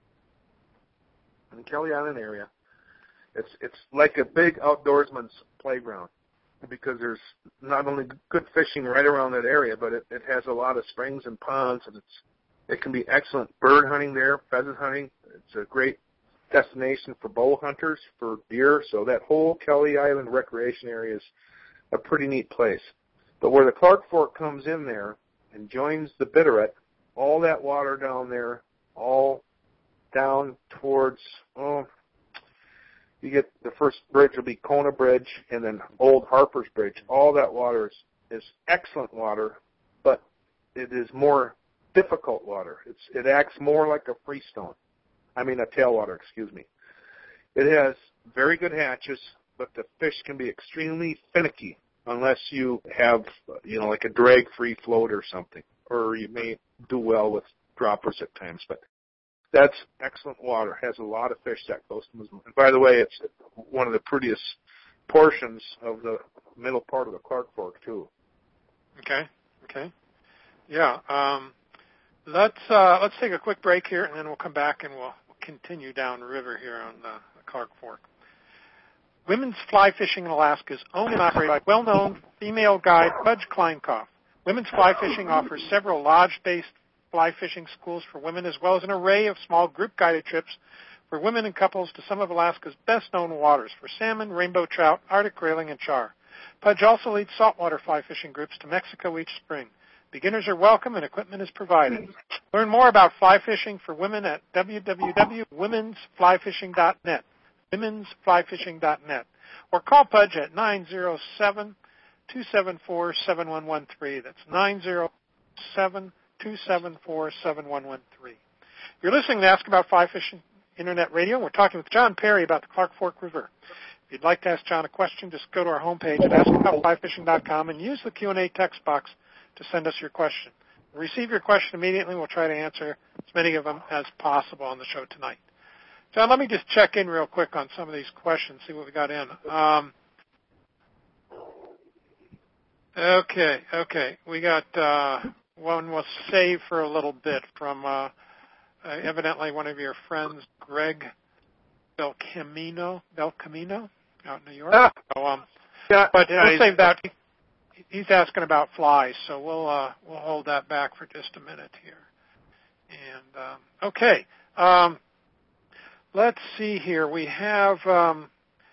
in the Kelly Island area, it's it's like a big outdoorsman's playground because there's not only good fishing right around that area, but it, it has a lot of springs and ponds, and it's it can be excellent bird hunting there, pheasant hunting. It's a great destination for bow hunters, for deer. So that whole Kelly Island recreation area is a pretty neat place. But where the Clark Fork comes in there and joins the Bitterroot, all that water down there, all down towards, oh, you get the first bridge will be Kona Bridge and then Old Harper's Bridge. All that water is, is excellent water, but it is more difficult water. It's It acts more like a freestone. I mean a tailwater, excuse me. It has very good hatches, but the fish can be extremely finicky unless you have, you know, like a drag-free float or something, or you may do well with droppers at times. But that's excellent water. Has a lot of fish that goes to Missoula. And by the way, it's one of the prettiest portions of the middle part of the Clark Fork too. Okay. Okay. Yeah. Um, let's uh, let's take a quick break here, and then we'll come back and we'll, we'll continue down the river here on the, the Clark Fork. Women's fly fishing in Alaska is owned and operated by well-known female guide Pudge Kleinkoff. Women's fly fishing offers several lodge-based fly fishing schools for women, as well as an array of small group-guided trips for women and couples to some of Alaska's best-known waters for salmon, rainbow trout, Arctic grayling, and char. Pudge also leads saltwater fly fishing groups to Mexico each spring. Beginners are welcome and equipment is provided. Learn more about fly fishing for women at w w w dot womens fly fishing dot net, womens fly fishing dot net, or call Pudge at nine zero seven, two seven four, seven one one three. That's nine zero seven, two seven four, seven one one three. You're listening to Ask About Fly Fishing Internet Radio. We're talking with John Perry about the Clark Fork River. If you'd like to ask John a question, just go to our homepage at ask about fly fishing dot com and use the Q and A text box to send us your question. We'll receive your question immediately. We'll try to answer as many of them as possible on the show tonight. John, let me just check in real quick on some of these questions, see what we got in. Um, okay, okay. We got uh, one we'll save for a little bit from uh, uh, evidently one of your friends, Greg Belcamino, Belcamino out in New York. Ah, so, um, yeah, but yeah, we'll save that. He's asking about flies, so we'll uh, we'll hold that back for just a minute here. And um, okay, um, let's see here. We have um,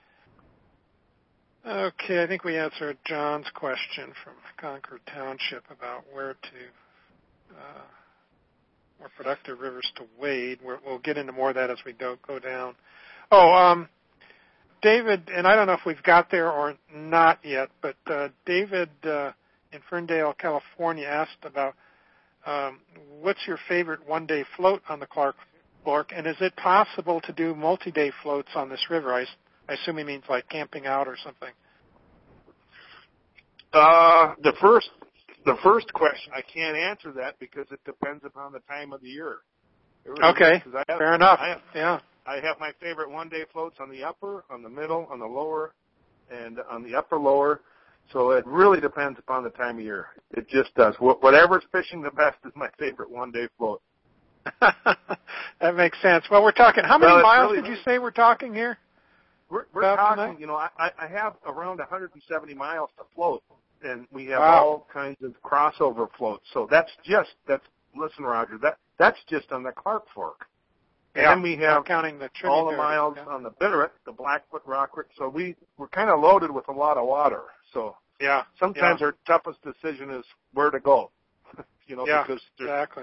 okay. I think we answered John's question from Concord Township about where to uh, more productive rivers to wade. We're, we'll get into more of that as we go go down. Oh, um, David, and I don't know if we've got there or not yet, but uh, David uh, in Ferndale, California, asked about um, what's your favorite one-day float on the Clark Fork, and is it possible to do multi-day floats on this river? I, I assume he means like camping out or something. Uh, the first, the first question, I can't answer that because it depends upon the time of the year. Really okay, I have, fair enough. I have, yeah. I have my favorite one-day floats on the upper, on the middle, on the lower, and on the upper lower. So it really depends upon the time of year. It just does. Whatever's fishing the best is my favorite one-day float. That makes sense. Well, we're talking, how many well, miles really, did you say we're talking here? We're, we're talking, tonight? you know, I, I have around one hundred seventy miles to float, and we have wow. all kinds of crossover floats. So that's just, that's, listen, Roger, that that's just on the Clark Fork. And yeah, then we have counting the all the miles yeah. on the Bitterroot, the Blackfoot Rockford. So we, we're kind of loaded with a lot of water. So yeah, sometimes yeah. our toughest decision is where to go. you know, yeah, because there's exactly.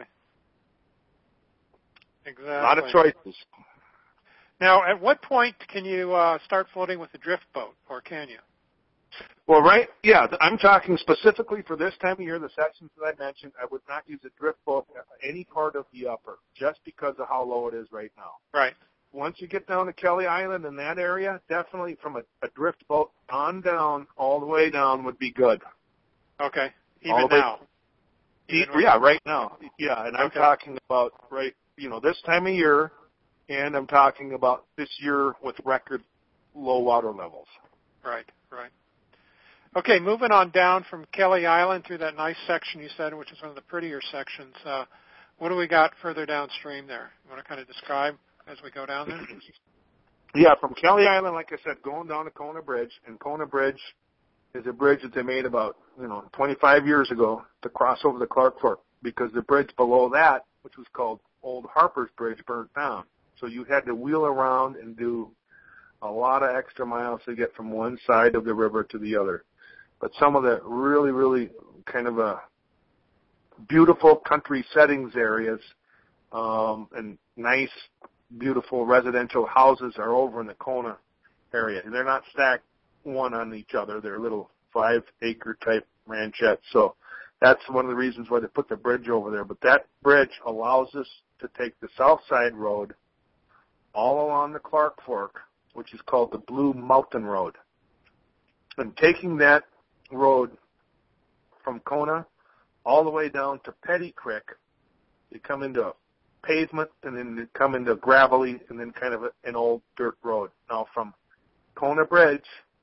Exactly. a lot of choices. Now, at what point can you uh, start floating with a drift boat, or can you? Well, right, yeah, I'm talking specifically for this time of year, the sections that I mentioned, I would not use a drift boat any part of the upper, just because of how low it is right now. Right. Once you get down to Kelly Island in that area, definitely from a, a drift boat on down, all the way down would be good. Okay, even now? Even yeah, right now. Yeah, and I'm okay. talking about, right, you know, this time of year, and I'm talking about this year with record low water levels. Right, right. Okay, moving on down from Kelly Island through that nice section you said, which is one of the prettier sections. Uh, what do we got further downstream there? You want to kind of describe as we go down there? Yeah, from Kelly Island, like I said, going down to Kona Bridge, and Kona Bridge is a bridge that they made about, you know, twenty-five years ago to cross over the Clark Fork, because the bridge below that, which was called Old Harper's Bridge, burnt down. So you had to wheel around and do a lot of extra miles to get from one side of the river to the other. But some of the really, really kind of a beautiful country settings areas um, and nice, beautiful residential houses are over in the Kona area. And they're not stacked one on each other. They're little five-acre type ranchettes. So that's one of the reasons why they put the bridge over there. But that bridge allows us to take the south side road all along the Clark Fork, which is called the Blue Mountain Road. And taking that road from Kona all the way down to Petty Creek, you come into pavement, and then you come into gravelly, and then kind of a, an old dirt road. Now, from Kona Bridge,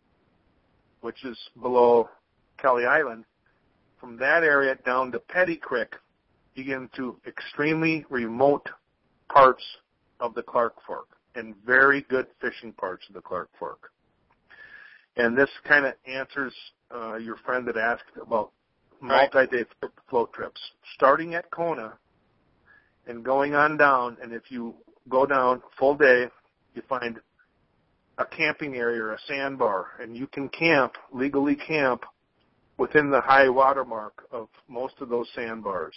which is below Kelly Island, from that area down to Petty Creek, you get into extremely remote parts of the Clark Fork and very good fishing parts of the Clark Fork. And this kind of answers uh, your friend that asked about multi-day float trips. Starting at Kona and going on down, and if you go down full day, you find a camping area or a sandbar, and you can camp, legally camp, within the high water mark of most of those sandbars.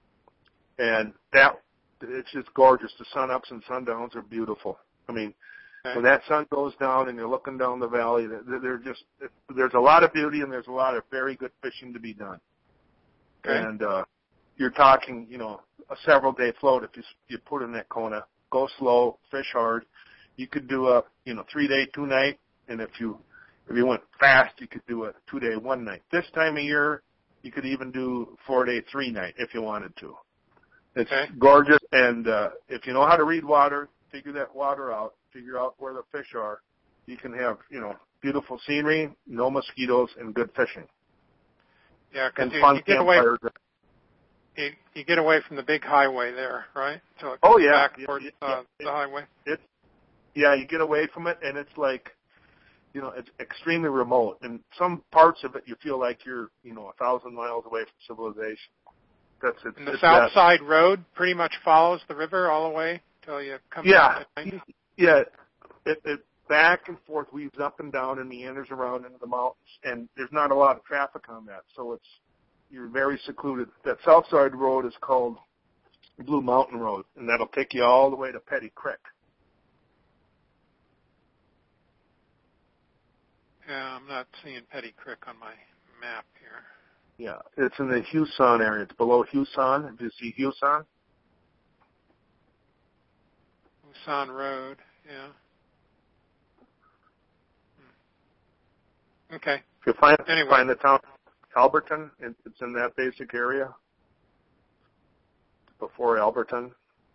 And that, it's just gorgeous. The sun-ups and sundowns are beautiful. I mean, okay. When that sun goes down and you're looking down the valley, they're just, there's a lot of beauty and there's a lot of very good fishing to be done. Okay. And uh, you're talking, you know, a several-day float if you you put in that Kona. Go slow, fish hard. You could do a, you know, three-day, two-night, and if you if you went fast, you could do a two-day, one-night. This time of year, you could even do four-day, three-night if you wanted to. It's okay. Gorgeous, and uh, if you know how to read water, figure that water out, figure out where the fish are, you can have, you know, beautiful scenery, no mosquitoes, and good fishing. Yeah, because you, you get away. You, you get away from the big highway there, right? So it oh yeah, back yeah, towards yeah, uh, yeah. the highway. It's yeah, you get away from it, and it's like, you know, it's extremely remote. And some parts of it, you feel like you're, you know, a thousand miles away from civilization. That's it. And the it's South that. Side Road pretty much follows the river all the way till you come yeah, back to ninety. Yeah, it, it back and forth, weaves up and down, and meanders around into the mountains. And there's not a lot of traffic on that, so it's you're very secluded. That South Side Road is called Blue Mountain Road, and that'll take you all the way to Petty Creek. Yeah, I'm not seeing Petty Creek on my map here. Yeah, it's in the Huson area. It's below Huson. Do you see Huson? Huson Road, yeah. Hmm. Okay. If you find, anyway. find the town Alberton, it's in that basic area before Alberton.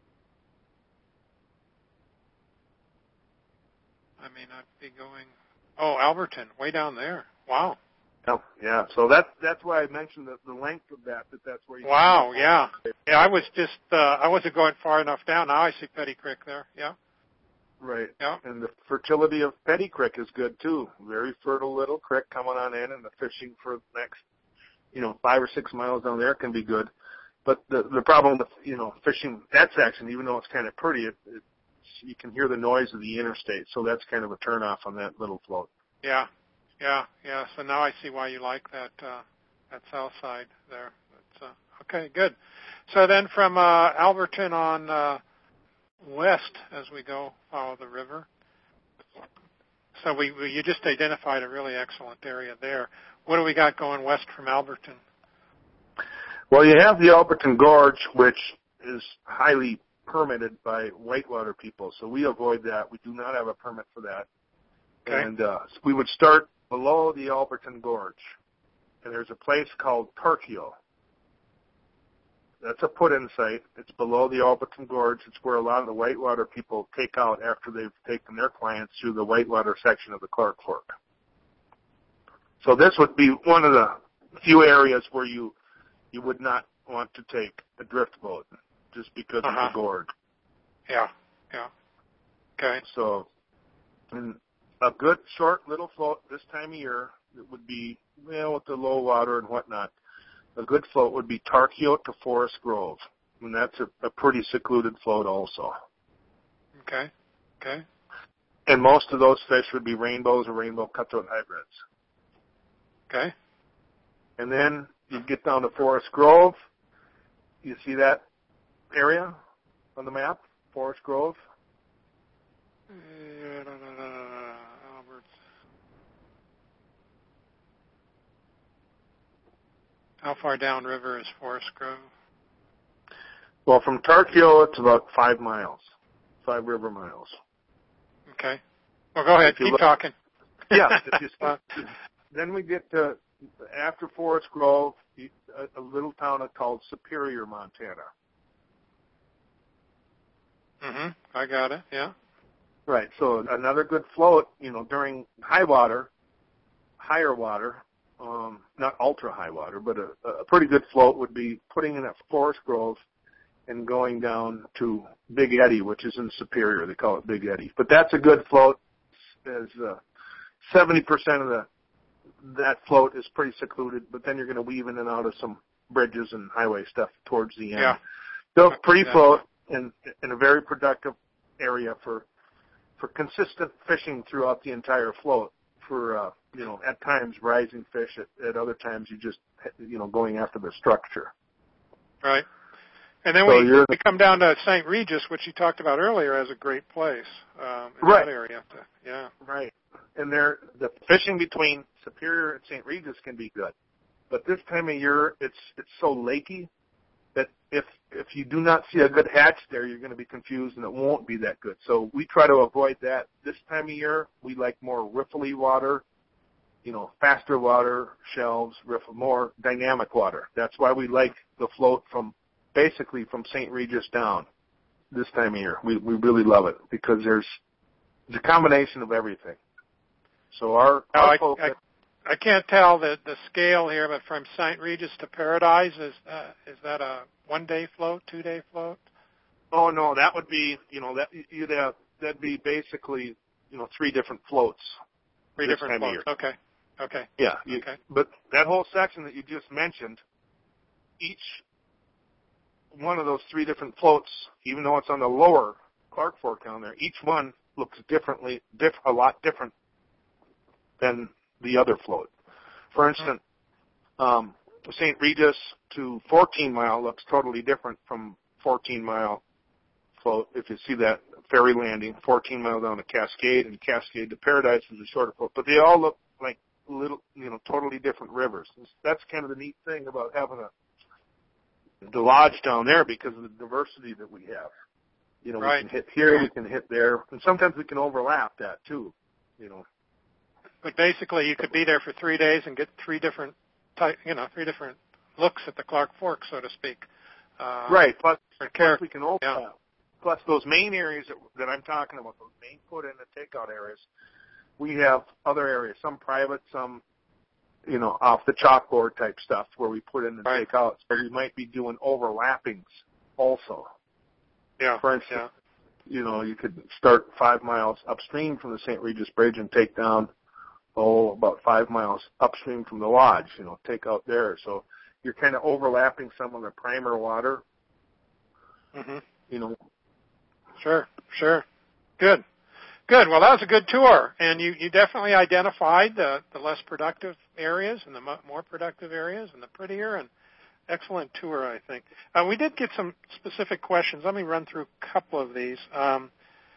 I may not be going. Oh, Alberton, way down there. Wow. Yeah, yeah. So that's that's why I mentioned the, the length of that. That that's where you. Wow. Yeah. Yeah. I was just uh, I wasn't going far enough down. Now I see Petty Creek there. Yeah. Right. Yeah. And the fertility of Petty Creek is good too. Very fertile little creek coming on in, and the fishing for the next, you know, five or six miles down there can be good. But the the problem with, you know, fishing that section, even though it's kind of pretty, it, it you can hear the noise of the interstate, so that's kind of a turnoff on that little float. Yeah, yeah, yeah. So now I see why you like that uh, that south side there. That's, uh, okay, good. So then from uh, Alberton on uh, west as we go follow the river. So we, we you just identified a really excellent area there. What do we got going west from Alberton? Well, you have the Alberton Gorge, which is highly permitted by whitewater people, so we avoid that. We do not have a permit for that. Okay. And uh, so we would start below the Alberton Gorge, and there's a place called Tarkio. That's a put-in site. It's below the Alberton Gorge. It's where a lot of the whitewater people take out after they've taken their clients through the whitewater section of the Clark Fork. So this would be one of the few areas where you you would not want to take a drift boat just because uh-huh. of the gorge. Yeah, yeah. Okay. So, and a good short little float this time of year, it would be, you know, with the low water and whatnot, a good float would be Tarkio to Forest Grove, and that's a, a pretty secluded float also. Okay, okay. And most of those fish would be rainbows or rainbow cutthroat hybrids. Okay. And then you get down to Forest Grove. You see that area on the map, Forest Grove? Yeah, no, no, no, no, Alberts. How far downriver is Forest Grove? Well, from Tarkio, it's about five miles, five river miles. Okay. Well, go ahead. Keep look, talking. Yeah. If you start, then we get to, after Forest Grove, a, a little town called Superior, Montana. Mm-hmm. I got it, yeah. Right. So another good float, you know, during high water, higher water, um, not ultra high water, but a, a pretty good float would be putting in at Forest Grove and going down to Big Eddy, which is in Superior. They call it Big Eddy. But that's a good float. As uh, seventy percent of the that float is pretty secluded, but then you're going to weave in and out of some bridges and highway stuff towards the end. Yeah. So pretty yeah. float and in a very productive area for for consistent fishing throughout the entire float. For uh, you know, at times rising fish, at, at other times you just you know going after the structure. Right. And then so we, we come down to Saint Regis, which you talked about earlier as a great place um, in right. that area. To, yeah. Right. And there, the fishing between Superior and Saint Regis can be good, but this time of year it's it's so lakey that if if you do not see a good hatch there, you're going to be confused and it won't be that good. So we try to avoid that. This time of year, we like more riffly water, you know, faster water, shelves, riffle, more dynamic water. That's why we like the float from basically from Saint Regis down this time of year. We we really love it because there's it's a combination of everything. So our, no, our I, folk, I, I can't tell the the scale here, but from Saint Regis to Paradise, is uh, is that a one day float, two day float? Oh no, that would be you know that you'd have that'd be basically you know three different floats. Three different floats. Okay. Okay. Yeah. You, okay. But that whole section that you just mentioned, each one of those three different floats, even though it's on the lower Clark Fork down there, each one looks differently, diff, a lot different than the other float. For instance, um, Saint Regis to fourteen mile looks totally different from fourteen mile float. If you see that ferry landing, fourteen mile down to Cascade, and Cascade to Paradise is a shorter float. But they all look like little, you know, totally different rivers. That's kind of the neat thing about having a the lodge down there because of the diversity that we have. You know, right. we can hit here, we can hit there, and sometimes we can overlap that too. You know. But basically, you could be there for three days and get three different, type, you know, three different looks at the Clark Fork, so to speak. Uh, right. Plus, plus we can overlap. Yeah. Plus, those main areas that, that I'm talking about, those main put-in and takeout areas, we have other areas, some private, some, you know, off the chalkboard type stuff where we put in and right. take out. So we might be doing overlappings also. Yeah. For instance, yeah. you know, you could start five miles upstream from the Saint Regis Bridge and take down, oh, about five miles upstream from the lodge, you know, take out there. So you're kind of overlapping some of the primer water. Mm-hmm. You know. Sure, sure. Good. Good. Well, that was a good tour, and you, you definitely identified the, the less productive areas and the more productive areas and the prettier and excellent tour, I think. Uh, we did get some specific questions. Let me run through a couple of these. Um,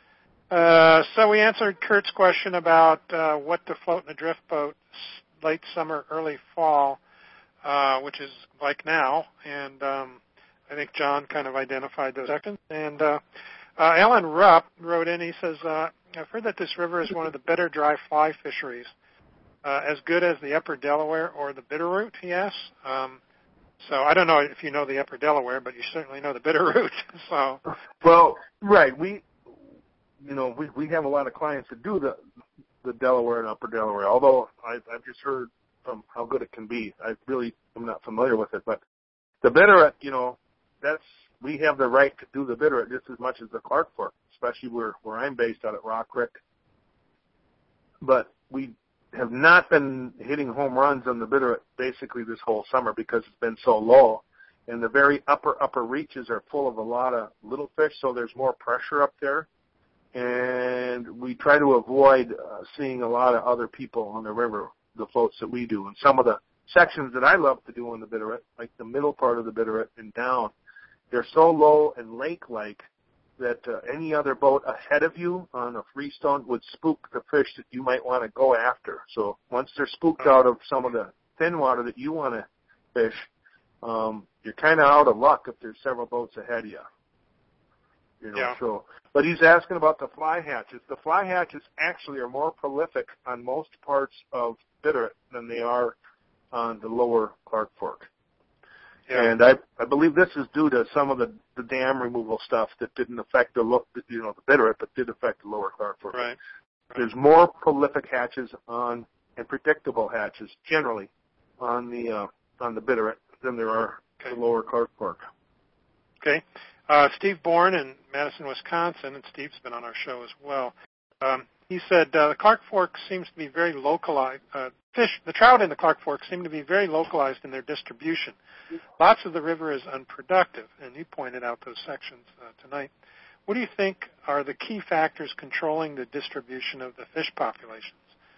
uh, so we answered Kurt's question about uh, what to float in a drift boat late summer, early fall, uh, which is like now, and um, I think John kind of identified those sections. And uh, uh, Alan Rupp wrote in, he says, uh, I've heard that this river is one of the better dry fly fisheries, uh, as good as the Upper Delaware or the Bitterroot, he asks. Um, so I don't know if you know the Upper Delaware, but you certainly know the Bitterroot. So, well, right, we, you know, we we have a lot of clients that do the the Delaware and Upper Delaware. Although I've, I've just heard from how good it can be, I really am not familiar with it. But the Bitterroot, you know, that's we have the right to do the Bitterroot just as much as the Clark Fork, especially where where I'm based out at Rock Creek. But we have not been hitting home runs on the Bitterroot basically this whole summer because it's been so low. And the very upper, upper reaches are full of a lot of little fish, so there's more pressure up there. And we try to avoid uh, seeing a lot of other people on the river, the floats that we do. And some of the sections that I love to do on the Bitterroot, like the middle part of the Bitterroot and down, they're so low and lake-like that uh, any other boat ahead of you on a freestone would spook the fish that you might want to go after. So once they're spooked out of some of the thin water that you want to fish, um, you're kind of out of luck if there's several boats ahead of you. You know, yeah. so But he's asking about the fly hatches. The fly hatches actually are more prolific on most parts of Bitterroot than they are on the lower Clark Fork. Yeah. And I, I believe this is due to some of the, the dam removal stuff that didn't affect the lo- you know the Bitterroot, but did affect the lower Clark Fork. Right. right. There's more prolific hatches on and predictable hatches generally on the uh, on the Bitterroot than there are okay. the lower Clark Fork. Okay. Uh, Steve Bourne in Madison, Wisconsin, and Steve's been on our show as well. Um, he said uh, the Clark Fork seems to be very localized. Uh, fish, the trout in the Clark Fork seem to be very localized in their distribution. Lots of the river is unproductive, and you pointed out those sections uh, tonight. What do you think are the key factors controlling the distribution of the fish populations?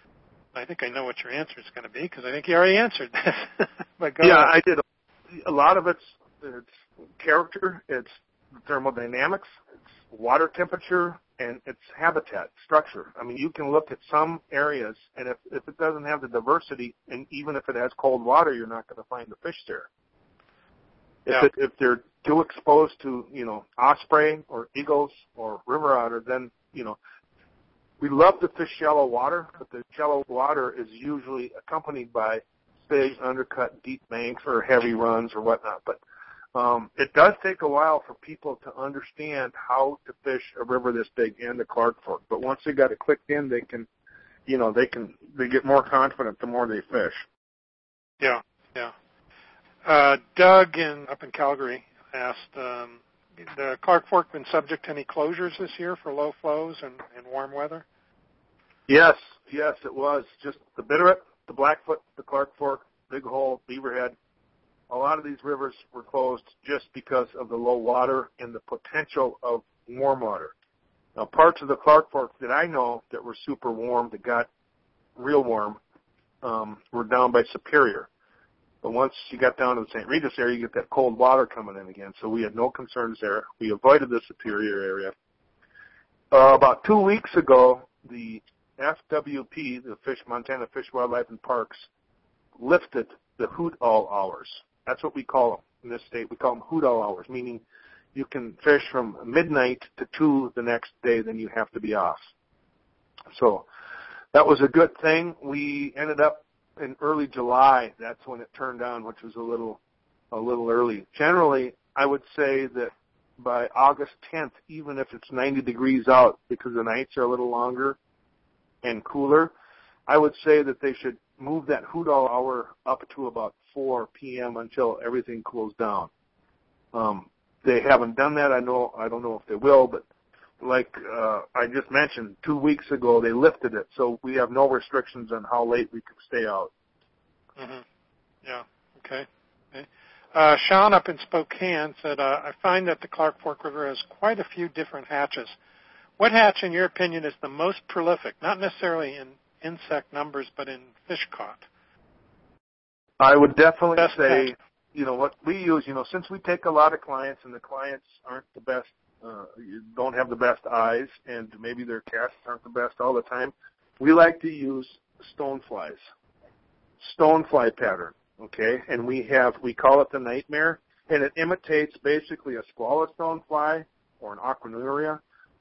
I think I know what your answer is going to be because I think you already answered this. But go yeah, ahead. I did. A lot of it's, it's character, it's thermodynamics, it's water temperature, and it's habitat structure. I mean, you can look at some areas, and if, if it doesn't have the diversity, and even if it has cold water, you're not going to find the fish there. If, yeah. it, if they're too exposed to, you know, osprey or eagles or river otter, then, you know, we love to fish shallow water, but the shallow water is usually accompanied by big, undercut, deep banks or heavy runs or whatnot. But um, it does take a while for people to understand how to fish a river this big and the Clark Fork. But once they got it clicked in, they can, you know, they can they get more confident the more they fish. Yeah, yeah. Uh, Doug in up in Calgary asked, um, the Clark Fork been subject to any closures this year for low flows and, and warm weather? Yes, yes, it was. Just the Bitterroot, the Blackfoot, the Clark Fork, Big Hole, Beaverhead. A lot of these rivers were closed just because of the low water and the potential of warm water. Now, parts of the Clark Fork that I know that were super warm, that got real warm, um, were down by Superior. But once you got down to the Saint Regis area, you get that cold water coming in again. So we had no concerns there. We avoided the Superior area. Uh, about two weeks ago, the F W P, the Fish Montana Fish, Wildlife, and Parks, lifted the hoot all hours. That's what we call them in this state. We call them hoot all hours, meaning you can fish from midnight to two the next day, then you have to be off. So that was a good thing. We ended up in early July. That's when it turned on, which was a little a little early. Generally, I would say that by August tenth, even if it's ninety degrees out, because the nights are a little longer and cooler, I would say that they should move that hoot all hour up to about four p.m. until everything cools down. Um, they haven't done that. I know. I don't know if they will, but like uh, I just mentioned, two weeks ago they lifted it, so we have no restrictions on how late we can stay out. Mm-hmm. Yeah. Okay. okay. Uh, Sean up in Spokane said, uh, I find that the Clark Fork River has quite a few different hatches. What hatch, in your opinion, is the most prolific, not necessarily in insect numbers, but in fish caught? I would definitely Best say, hatch. you know, what we use, you know, since we take a lot of clients and the clients aren't the best, uh, don't have the best eyes, and maybe their casts aren't the best all the time, we like to use stoneflies, stonefly pattern, okay? And we have, we call it the Nightmare, and it imitates basically a squalid stonefly or an aquanuria,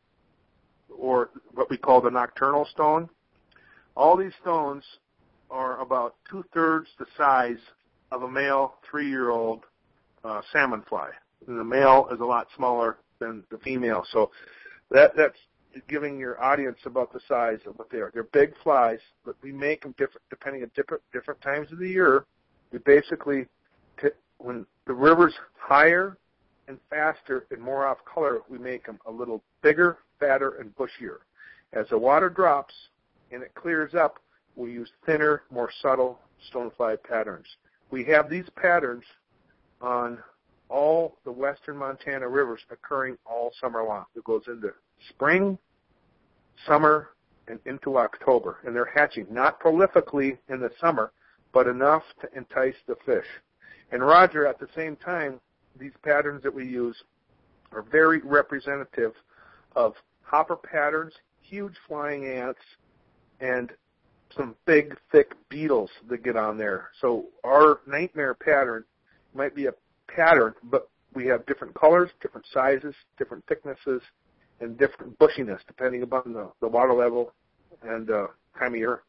or what we call the nocturnal stone. All these stones are about two-thirds the size of a male three-year-old uh, salmon fly. And the male is a lot smaller than the female. So that that's giving your audience about the size of what they are. They're big flies, but we make them different depending on different, different times of the year. We basically, t- when the river's higher and faster and more off color, we make them a little bigger, fatter, and bushier. As the water drops and it clears up, we use thinner, more subtle stonefly patterns. We have these patterns on all the western Montana rivers occurring all summer long. It goes into spring, summer, and into October. And they're hatching, not prolifically in the summer, but enough to entice the fish. And Roger, at the same time, these patterns that we use are very representative of hopper patterns, huge flying ants, and some big, thick beetles that get on there. So our Nightmare pattern might be a pattern, but we have different colors, different sizes, different thicknesses, and different bushiness depending upon the, the water level and uh, time of year.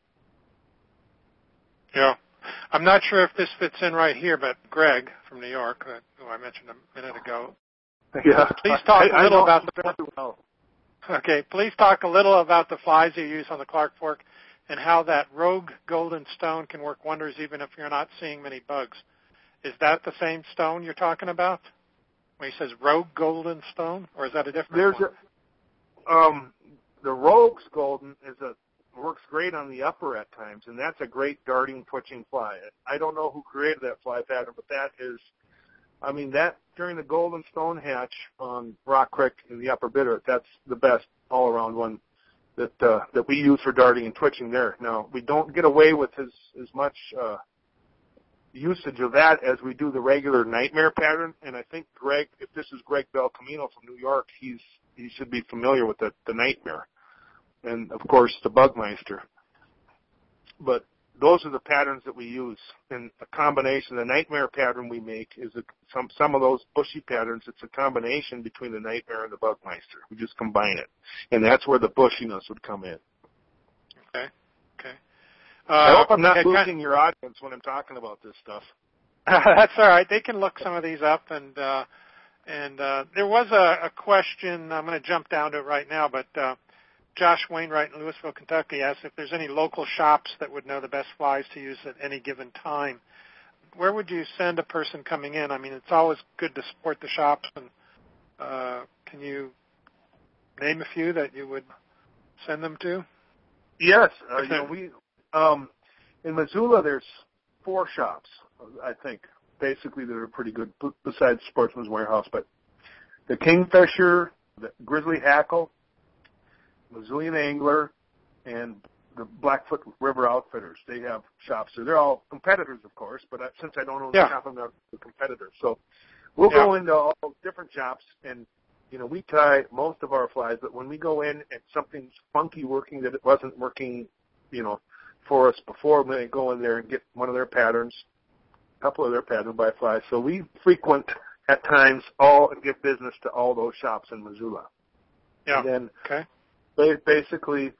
Yeah. I'm not sure if this fits in right here, but Greg from New York, uh, who I mentioned a minute ago, yeah. please talk I, a little I about the well. Okay, please talk a little about the flies you use on the Clark Fork and how that rogue golden stone can work wonders even if you're not seeing many bugs. Is that the same stone you're talking about when he says rogue golden stone, or is that a different There's one? A, um, the rogue's golden is a works great on the upper at times, and that's a great darting, twitching fly. I don't know who created that fly pattern, but that is, I mean, that during the golden stone hatch on Rock Creek in the upper bitter, that's the best all-around one that uh, that we use for darting and twitching there. Now, we don't get away with as, as much uh, usage of that as we do the regular nightmare pattern, and I think Greg, if this is Greg Belcamino from New York, he's he should be familiar with the, the nightmare. And, of course, the Bugmeister. But those are the patterns that we use. And a combination, the nightmare pattern we make is a, some some of those bushy patterns. It's a combination between the nightmare and the Bugmeister. We just combine it. And that's where the bushiness would come in. Okay. Okay. Uh, I hope I'm not okay, losing your audience when I'm talking about this stuff. That's all right. They can look some of these up. And uh, and uh, there was a, a question. I'm going to jump down to it right now, but uh, Josh Wainwright in Louisville, Kentucky asked if there's any local shops that would know the best flies to use at any given time. Where would you send a person coming in? I mean, it's always good to support the shops. And uh, can you name a few that you would send them to? Yes. Uh, you know, we um, in Missoula, there's four shops, I think, basically that are pretty good, besides Sportsman's Warehouse. But the Kingfisher, the Grizzly Hackle, Missoulian Angler, and the Blackfoot River Outfitters. They have shops. So they're all competitors, of course, but I, since I don't own yeah. the shop, I'm not the competitor. So we'll yeah. go into all different shops, and, you know, we tie most of our flies, but when we go in and something's funky working that it wasn't working, you know, for us before, we go in there and get one of their patterns, a couple of their pattern by flies. So we frequent, at times, all and give business to all those shops in Missoula. Yeah. And then okay. basically,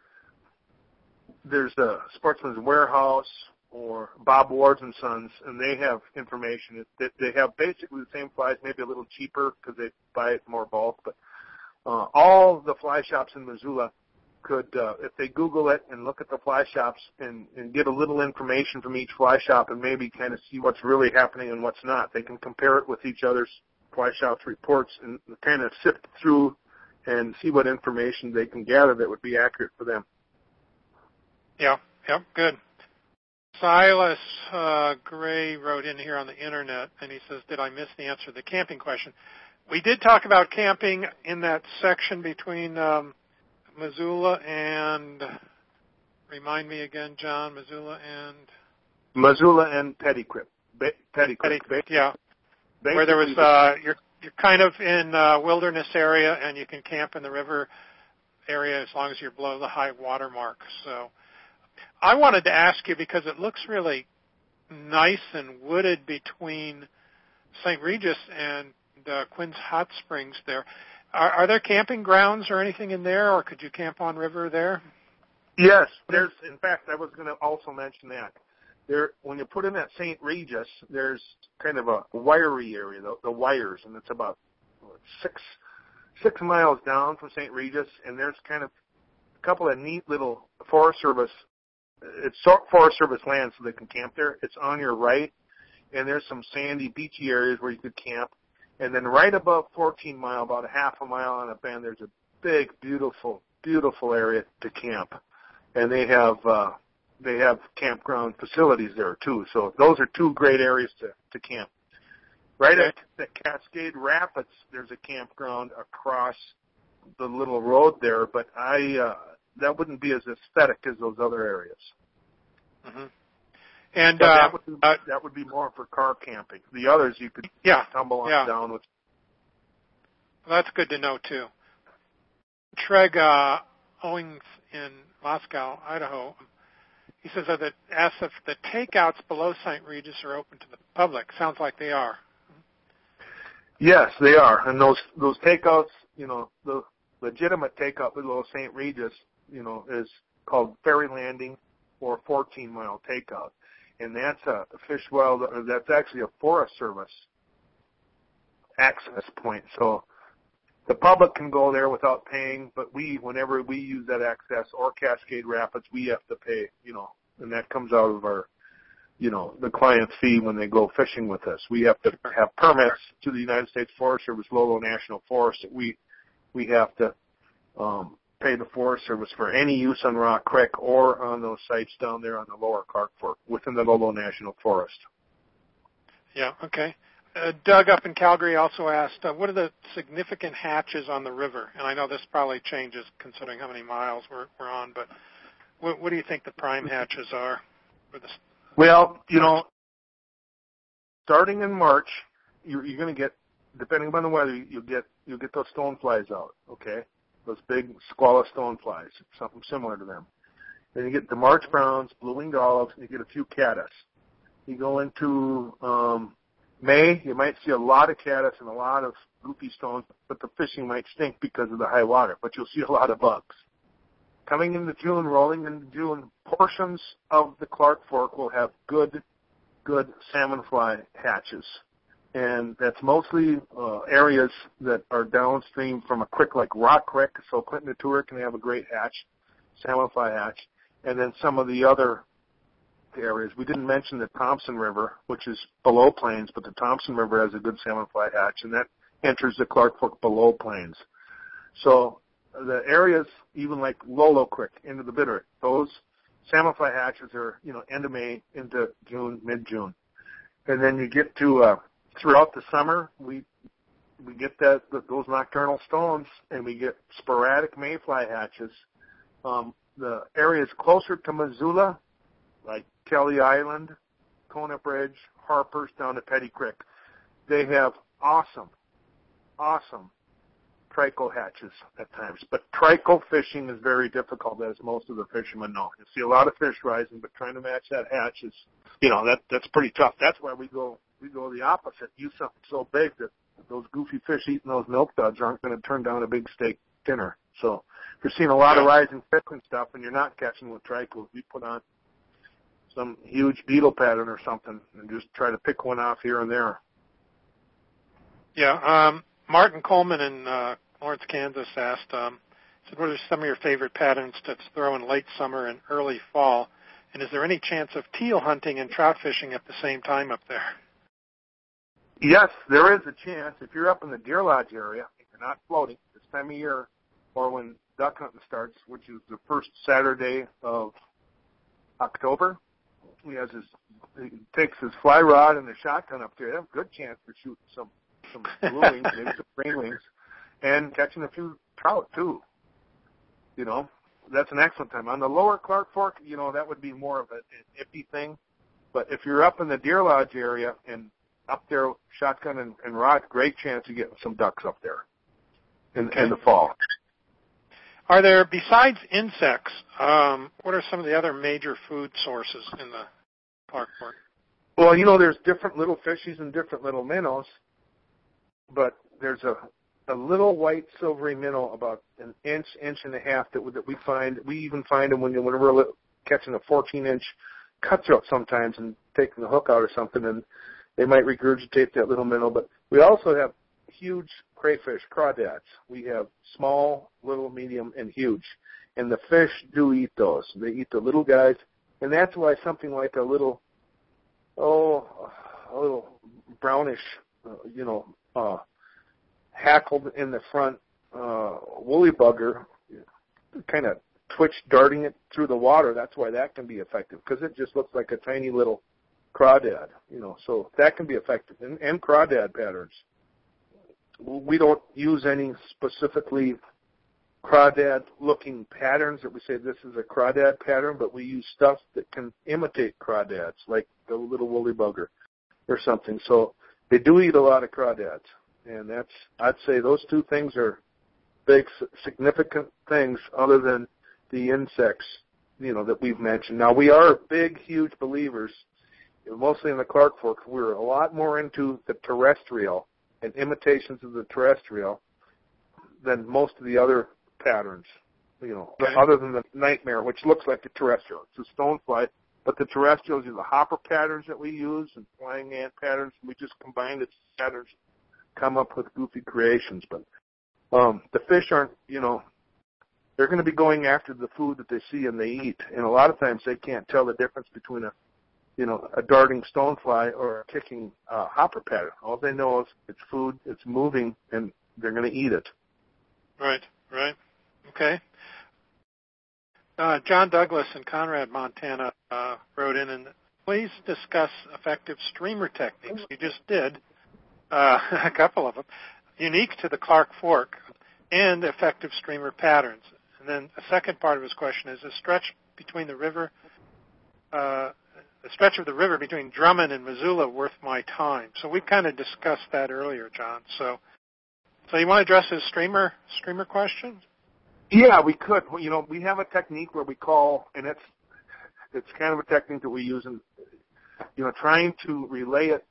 there's a Sportsman's Warehouse or Bob Ward's and Sons, and they have information. That they have basically the same flies, maybe a little cheaper because they buy it more bulk. But uh, all the fly shops in Missoula could, uh, if they Google it and look at the fly shops and, and get a little information from each fly shop and maybe kind of see what's really happening and what's not, they can compare it with each other's fly shops reports and kind of sift through and see what information they can gather that would be accurate for them. Yeah, yep, good. Silas uh, Gray wrote in here on the internet, and he says, did I miss the answer to the camping question? We did talk about camping in that section between um, Missoula and, remind me again, John, Missoula and? Missoula and Petty Creek. Be- Petty Creek. Petty, yeah, Basically, where there was, uh, you're, you're kind of in uh wilderness area, and you can camp in the river area as long as you're below the high water mark. So I wanted to ask you, because it looks really nice and wooded between Saint Regis and uh, Quinn's Hot Springs there. Are, are there camping grounds or anything in there, or could you camp on river there? Yes, there's, in fact, I was going to also mention that. There, when you put in that Saint Regis, there's kind of a wiry area, the, the wires, and it's about what, six six miles down from Saint Regis, and there's kind of a couple of neat little Forest Service, it's Forest Service land, so they can camp there. It's on your right, and there's some sandy, beachy areas where you could camp. And then right above fourteen mile, about a half a mile on a bend, there's a big, beautiful, beautiful area to camp. And they have uh, they have campground facilities there too. So those are two great areas to, to camp. Right okay. at the Cascade Rapids, there's a campground across the little road there, but I uh, that wouldn't be as aesthetic as those other areas. Mm-hmm. And so uh, that, would be, uh, that would be more for car camping. The others you could yeah, tumble on yeah. down with. Well, that's good to know too. Treg uh, Owings in Moscow, Idaho, he says that it asks if the takeouts below Saint Regis are open to the public. Sounds like they are. Yes, they are, and those those takeouts, you know, the legitimate takeout below Saint Regis, you know, is called Ferry Landing or fourteen mile takeout. And that's a fish well, that's actually a Forest Service access point. So the public can go there without paying, but we, whenever we use that access or Cascade Rapids, we have to pay, you know, and that comes out of our, you know, the client's fee when they go fishing with us. We have to have permits to the United States Forest Service, Lolo National Forest. That we we have to um, pay the Forest Service for any use on Rock Creek or on those sites down there on the lower Clark Fork within the Lolo National Forest. Yeah, okay. Uh, Doug up in Calgary also asked, uh, what are the significant hatches on the river? And I know this probably changes considering how many miles we're, we're on, but what, what do you think the prime hatches are? For the well, you know, starting in March, you're, you're going to get, depending upon the weather, you'll get you'll get those stoneflies out, okay? Those big squala stoneflies, something similar to them. Then you get the March browns, blue-winged olives, and you get a few caddis. You go into um, May, you might see a lot of caddis and a lot of goofy stones, but the fishing might stink because of the high water, but you'll see a lot of bugs. Coming into June, rolling into June, portions of the Clark Fork will have good, good salmon fly hatches. And that's mostly uh, areas that are downstream from a creek like Rock Creek, so Clinton Tour can have a great hatch, salmon fly hatch. And then some of the other areas. We didn't mention the Thompson River, which is below Plains, but the Thompson River has a good salmon fly hatch, and that enters the Clark Fork below Plains. So the areas, even like Lolo Creek into the Bitter, those salmon fly hatches are, you know, end of May into June, mid-June. And then you get to, uh, throughout the summer, we we get that those nocturnal stones, and we get sporadic mayfly hatches. Um, the areas closer to Missoula, like Kelly Island, Kona Bridge, Harper's, down to Petty Creek, they have awesome, awesome trico hatches at times. But trico fishing is very difficult, as most of the fishermen know. You see a lot of fish rising, but trying to match that hatch is, you know, that that's pretty tough. That's why we go we go the opposite. Use something so big that those goofy fish eating those milk duds aren't going to turn down a big steak dinner. So if you're seeing a lot of rising fish and stuff, and you're not catching with tricos, we put on some huge beetle pattern or something and just try to pick one off here and there. Yeah, um, Martin Coleman in uh, Lawrence, Kansas asked, um, said, what are some of your favorite patterns to throw in late summer and early fall? And is there any chance of teal hunting and trout fishing at the same time up there? Yes, there is a chance. If you're up in the Deer Lodge area, if you're not floating this time of year, or when duck hunting starts, which is the first Saturday of October, he has his, he takes his fly rod and the shotgun up there. They have a good chance for shooting some some blue wings, maybe some green wings, and catching a few trout too. You know, that's an excellent time. On the lower Clark Fork, you know, that would be more of a, an iffy thing. But if you're up in the Deer Lodge area and up there, shotgun and, and rod, great chance to get some ducks up there in, okay. in the fall. Are there, besides insects, um, what are some of the other major food sources in the Clark Fork? Well, you know, there's different little fishies and different little minnows, but there's a, a little white silvery minnow about an inch, inch and a half that, that we find. We even find them when, you, when we're catching a fourteen-inch cutthroat sometimes and taking the hook out or something, and they might regurgitate that little minnow. But we also have huge crayfish, crawdads. We have small, little, medium, and huge. And the fish do eat those. They eat the little guys. And that's why something like a little, oh, a little brownish, uh, you know, uh, hackled in the front uh, woolly bugger, kind of twitch darting it through the water, that's why that can be effective, because it just looks like a tiny little crawdad, you know, so that can be effective. And, and crawdad patterns. We don't use any specifically crawdad-looking patterns that we say this is a crawdad pattern, but we use stuff that can imitate crawdads, like the little woolly bugger or something. So they do eat a lot of crawdads, and that's, I'd say those two things are big, significant things other than the insects, you know, that we've mentioned. Now, we are big, huge believers, mostly in the Clark Fork. We're a lot more into the terrestrial and imitations of the terrestrial than most of the other patterns, you know, okay. other than the nightmare, which looks like a terrestrial. It's a stonefly, but the terrestrials are the hopper patterns that we use and flying ant patterns. We just combine the patterns, come up with goofy creations. But um, the fish aren't, you know, they're going to be going after the food that they see and they eat. And a lot of times they can't tell the difference between a, you know, a darting stonefly or a kicking uh, hopper pattern. All they know is it's food, it's moving, and they're going to eat it. Right, right. Okay. Uh, John Douglas in Conrad, Montana, uh, wrote in, and please discuss effective streamer techniques. You just did uh, a couple of them, unique to the Clark Fork, and effective streamer patterns. And then a second part of his question is a stretch between the river, uh, the stretch of the river between Drummond and Missoula worth my time. So we kind of discussed that earlier, John. So, so you want to address his streamer streamer question? Yeah, we could. You know, we have a technique where we call, and it's it's kind of a technique that we use in, you know, trying to relay it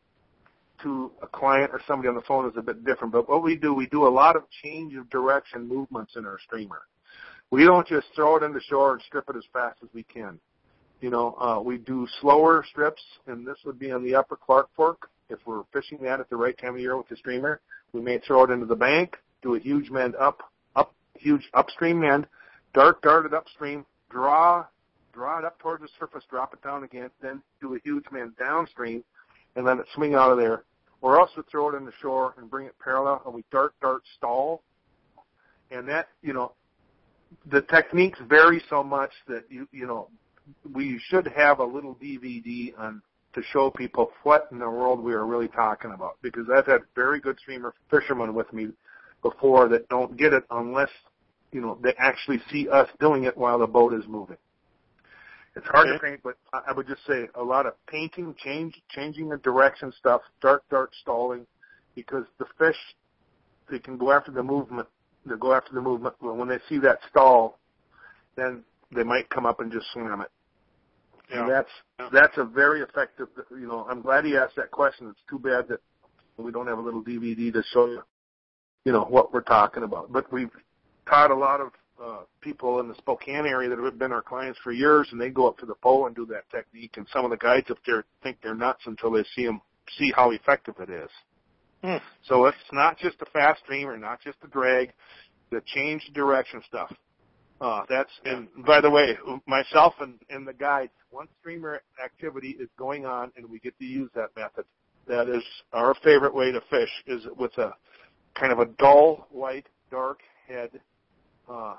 to a client or somebody on the phone is a bit different. But what we do, we do a lot of change of direction movements in our streamer. We don't just throw it in the shore and strip it as fast as we can. You know, uh, we do slower strips, and this would be on the upper Clark Fork. If we're fishing that at the right time of year with the streamer, we may throw it into the bank, do a huge mend up, up, huge upstream mend, dart, dart it upstream, draw, draw it up towards the surface, drop it down again, then do a huge mend downstream, and let it swing out of there. Or else we throw it in the shore and bring it parallel, and we dart, dart, stall. And that, you know, the techniques vary so much that, you you know, we should have a little D V D on to show people what in the world we are really talking about. Because I've had very good streamer fishermen with me before that don't get it unless, you know, they actually see us doing it while the boat is moving. It's hard okay. to paint, but I would just say a lot of painting, change, changing the direction stuff, dart, dart, stalling, because the fish, they can go after the movement. They go after the movement. Well, when they see that stall, then they might come up and just slam it. Yeah. And that's yeah. that's a very effective. You know, I'm glad he asked that question. It's too bad that we don't have a little D V D to show you, you know, what we're talking about. But we've taught a lot of uh, people in the Spokane area that have been our clients for years, and they go up to the pole and do that technique. And some of the guides up there think they're nuts until they see them see how effective it is. Hmm. So it's not just a fast streamer, not just a drag, the change direction stuff. Uh, that's, and by the way, myself and, and the guides, once streamer activity is going on and we get to use that method, that is our favorite way to fish, is with a kind of a dull, white, dark head, uh,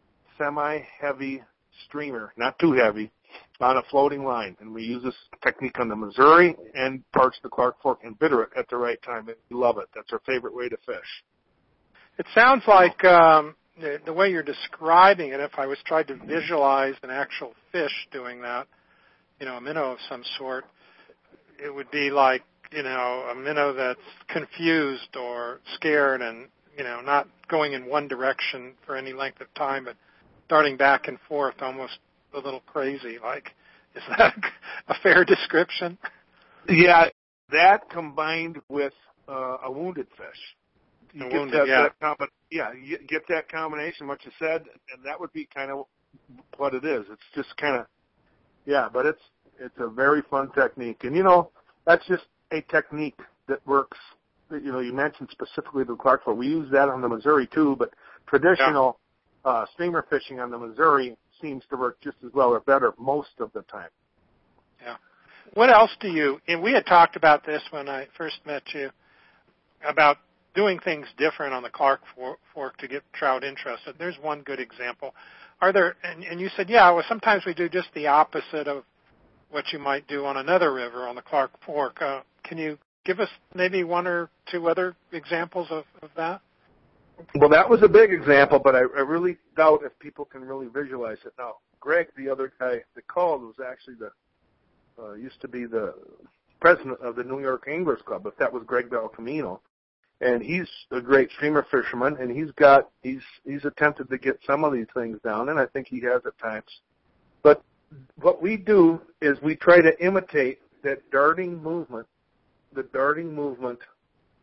semi-heavy streamer, not too heavy, on a floating line. And we use this technique on the Missouri and parts of the Clark Fork and Bitterroot at the right time. We love it. That's our favorite way to fish. It sounds like um, the, the way you're describing it, if I was trying to visualize an actual fish doing that, you know, a minnow of some sort, it would be like, you know, a minnow that's confused or scared and, you know, not going in one direction for any length of time, but darting back and forth almost a little crazy. Like, is that a fair description? Yeah, that combined with uh, a wounded fish. You a get wounded, that, yeah. that combi- yeah, you get that combination, what you said, and that would be kind of what it is. It's just kind of, yeah, but it's it's a very fun technique. And, you know, that's just a technique that works. You know, you mentioned specifically the Clark Fork. We use that on the Missouri, too, but traditional yeah. uh, streamer fishing on the Missouri seems to work just as well or better most of the time. Yeah. What else do you, and we had talked about this when I first met you, about doing things different on the Clark Fork to get trout interested. There's one good example. Are there, and, and you said, yeah, well, sometimes we do just the opposite of what you might do on another river on the Clark Fork. Uh, can you give us maybe one or two other examples of, of that? Well, that was a big example, but I, I really doubt if people can really visualize it. Now, Greg, the other guy that called, was actually the, uh, used to be the president of the New York Anglers Club, but that was Greg Belcamino. And he's a great streamer fisherman, and he's got, he's, he's attempted to get some of these things down, and I think he has at times. But what we do is we try to imitate that darting movement, the darting movement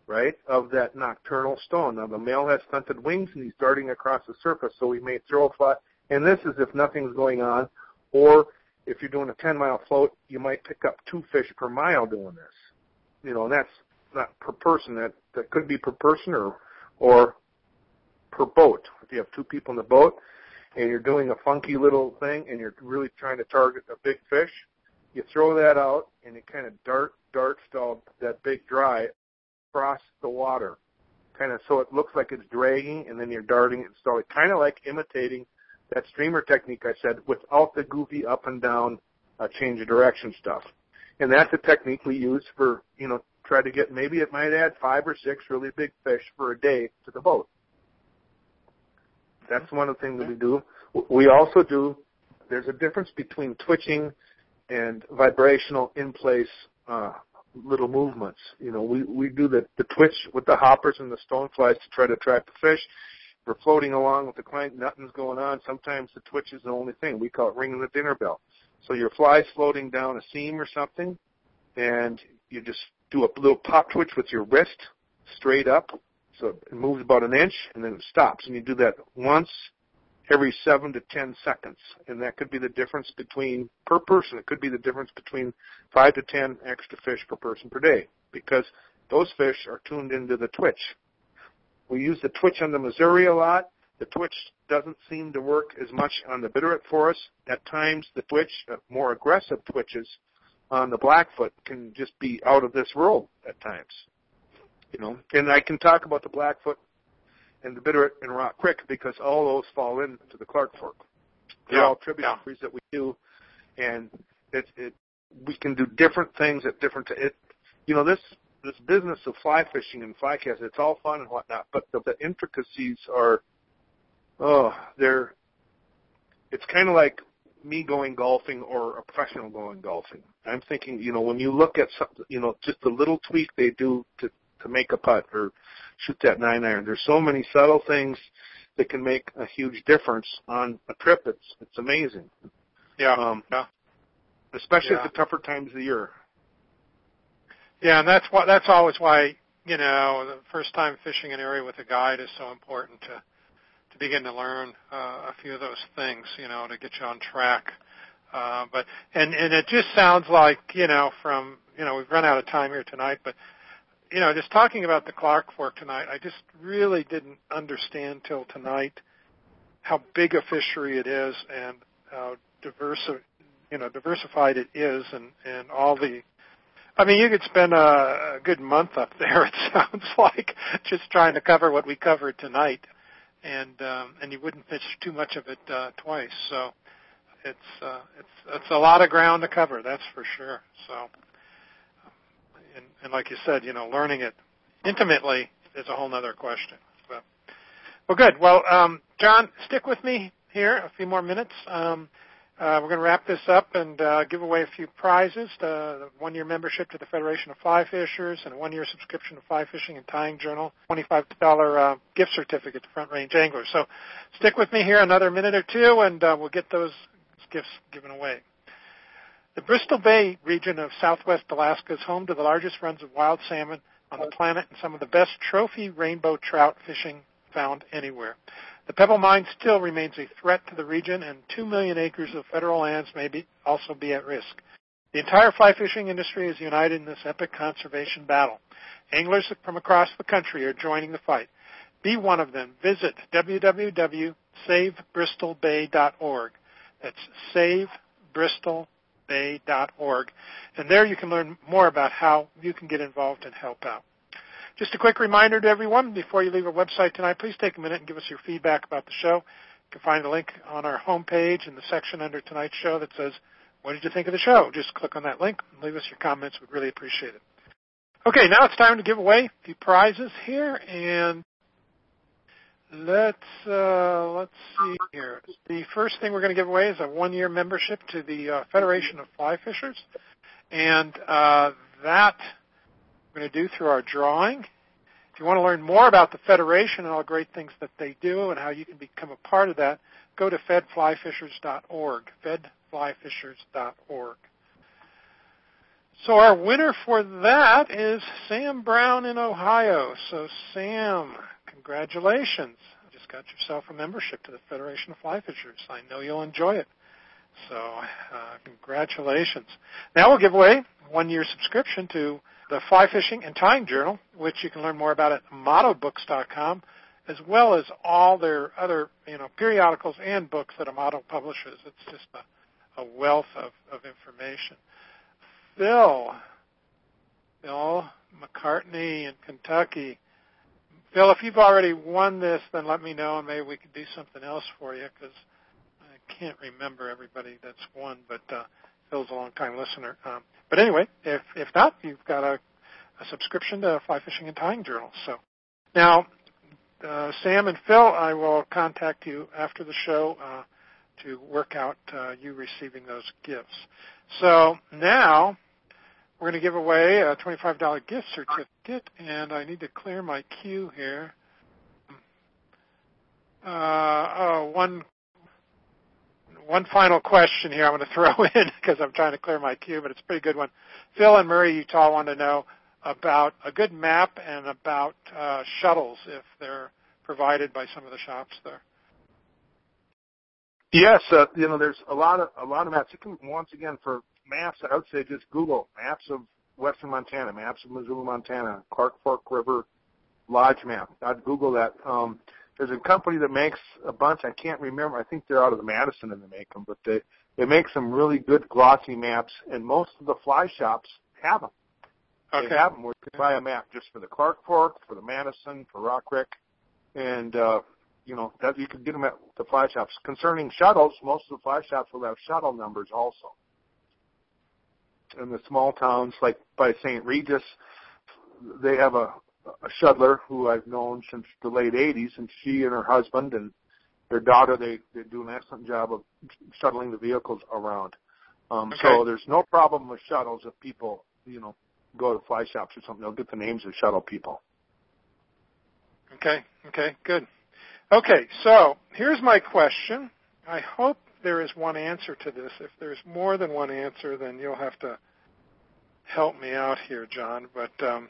right, of that nocturnal stone. Now, the male has stunted wings, and he's darting across the surface, so we may throw a fly. And this is if nothing's going on, or if you're doing a ten-mile float, you might pick up two fish per mile doing this. You know, and that's not per person. That, that could be per person or or per boat. If you have two people in the boat and you're doing a funky little thing and you're really trying to target a big fish, you throw that out and it kind of dart darts all that big dry across the water, kind of so it looks like it's dragging, and then you're darting it. So it's kind of like imitating that streamer technique I said without the goofy up and down uh, change of direction stuff. And that's a technique we use for, you know, try to get, maybe it might add five or six really big fish for a day to the boat. That's one of the things that we do. We also do, there's a difference between twitching and vibrational in-place uh, little movements. You know, we, we do the, the twitch with the hoppers and the stoneflies to try to attract the fish. We're floating along with the client, nothing's going on. Sometimes the twitch is the only thing. We call it ringing the dinner bell. So your fly's floating down a seam or something, and you just do a little pop twitch with your wrist straight up. So it moves about an inch, and then it stops. And you do that once every seven to ten seconds. And that could be the difference between, per person, it could be the difference between five to ten extra fish per person per day, because those fish are tuned into the twitch. We use the twitch on the Missouri a lot. The twitch doesn't seem to work as much on the Bitterroot for us. At times, the twitch, uh, more aggressive twitches on the Blackfoot can just be out of this world at times. You know, and I can talk about the Blackfoot and the Bitterroot and Rock Creek because all those fall into the Clark Fork. They're yeah, all tributaries yeah. that we do, and it, it we can do different things at different. It, you know, this. This business of fly fishing and fly casting, it's all fun and whatnot, but the, the intricacies are, oh, they're, it's kind of like me going golfing or a professional going golfing. I'm thinking, you know, when you look at something, you know, just the little tweak they do to, to make a putt or shoot that nine iron, there's so many subtle things that can make a huge difference on a trip. It's, it's amazing. Yeah. Um, yeah. Especially yeah. at the tougher times of the year. Yeah, and that's why that's always why, you know, the first time fishing an area with a guide is so important to to begin to learn uh, a few of those things, you know, to get you on track. Uh, but and and it just sounds like, you know, from you know we've run out of time here tonight, but you know, just talking about the Clark Fork tonight, I just really didn't understand till tonight how big a fishery it is and how diverse, you know, diversified it is, and and all the. I mean, you could spend a, a good month up there, it sounds like, just trying to cover what we covered tonight, and um, and you wouldn't fish too much of it uh, twice. So it's uh, it's it's a lot of ground to cover, that's for sure. So, and, and like you said, you know, learning it intimately is a whole other question. But, well, good. Well, um, John, stick with me here a few more minutes. Um, Uh, we're going to wrap this up and uh, give away a few prizes, the one-year membership to the Federation of Fly Fishers and a one-year subscription to Fly Fishing and Tying Journal, twenty-five dollars uh, gift certificate to Front Range Anglers. So stick with me here another minute or two, and uh, we'll get those gifts given away. The Bristol Bay region of southwest Alaska is home to the largest runs of wild salmon on the planet and some of the best trophy rainbow trout fishing found anywhere. The Pebble Mine still remains a threat to the region, and two million acres of federal lands may be, also be at risk. The entire fly fishing industry is united in this epic conservation battle. Anglers from across the country are joining the fight. Be one of them. Visit w w w dot save bristol bay dot org. That's save bristol bay dot org. And there you can learn more about how you can get involved and help out. Just a quick reminder to everyone, before you leave our website tonight, please take a minute and give us your feedback about the show. You can find a link on our homepage in the section under tonight's show that says, what did you think of the show? Just click on that link and leave us your comments. We'd really appreciate it. Okay, now it's time to give away a few prizes here, and let's uh, let's see here. The first thing we're going to give away is a one-year membership to the uh, Federation of Fly Fishers, and uh, that we're going to do through our drawing. If you want to learn more about the Federation and all the great things that they do and how you can become a part of that, go to fed fly fishers dot org, fed fly fishers dot org. So our winner for that is Sam Brown in Ohio. So Sam, congratulations. You just got yourself a membership to the Federation of Fly Fishers. I know you'll enjoy it. So uh, congratulations. Now we'll give away a one-year subscription to the Fly Fishing and Tying Journal, which you can learn more about at motto books dot com, as well as all their other, you know, periodicals and books that Amato publishes. It's just a, a wealth of, of information. Phil, Phil McCartney in Kentucky. Phil, if you've already won this, then let me know, and maybe we can do something else for you, because I can't remember everybody that's won, but uh, Phil's a long-time listener. Um, but anyway, if if not, you've got a, a subscription to Fly Fishing and Tying Journal. So now, uh, Sam and Phil, I will contact you after the show uh, to work out uh, you receiving those gifts. So now we're going to give away a twenty-five dollars gift certificate, and I need to clear my queue here. Uh, oh, one, one final question here I'm going to throw in because I'm trying to clear my queue, but it's a pretty good one. Phil and Murray, Utah, want to know about a good map and about uh, shuttles, if they're provided by some of the shops there. Yes, uh, you know, there's a lot of a lot of maps. You can, once again, for maps, I would say just Google maps of western Montana, maps of Missoula, Montana, Clark Fork River Lodge map. I'd Google that. Um, there's a company that makes a bunch. I can't remember. I think they're out of the Madison and they make them, but they they make some really good glossy maps, and most of the fly shops have them. Okay. They have them where you can buy a map just for the Clark Fork, for the Madison, for Rock Creek, and uh, you know, that you can get them at the fly shops. Concerning shuttles, most of the fly shops will have shuttle numbers also. In the small towns, like by Saint Regis, they have a, a shuttler who I've known since the late eighties, and she and her husband and their daughter, they, they do an excellent job of shuttling the vehicles around. Um, okay. So there's no problem with shuttles if people, you know, go to fly shops or something. They'll get the names of shuttle people. Okay, okay, good. Okay, so here's my question. I hope there is one answer to this. If there's more than one answer, then you'll have to help me out here, John. But um,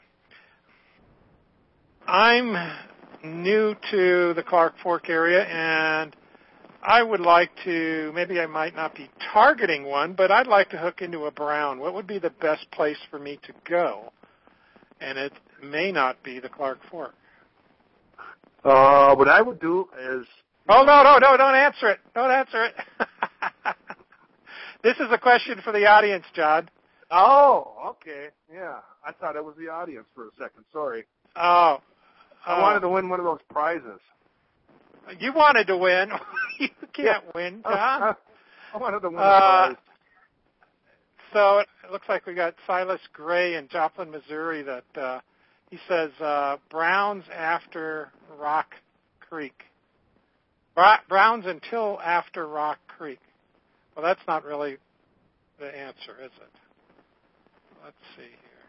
I'm new to the Clark Fork area, and I would like to, maybe I might not be targeting one, but I'd like to hook into a brown. What would be the best place for me to go? And it may not be the Clark Fork. Uh, what I would do is... Oh, no, no, no, don't answer it. Don't answer it. This is a question for the audience, John. Oh, okay. Yeah. I thought it was the audience for a second. Sorry. Oh. I oh. wanted to win one of those prizes. You wanted to win. You can't win, John. I wanted to win a uh, prize. So it looks like we got Silas Gray in Joplin, Missouri, that uh, he says uh, Browns after Rock Creek. Browns until after Rock Creek. Well, that's not really the answer, is it? Let's see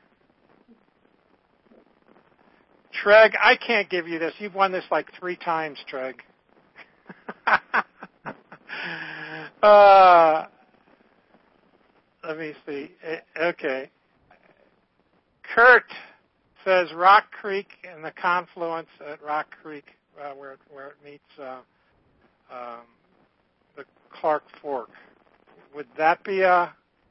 here. Treg, I can't give you this. You've won this like three times, Treg. uh, let me see. Okay. Kurt says Rock Creek and the confluence at Rock Creek uh, where, it, where it meets uh, um, the Clark Fork. Would that be a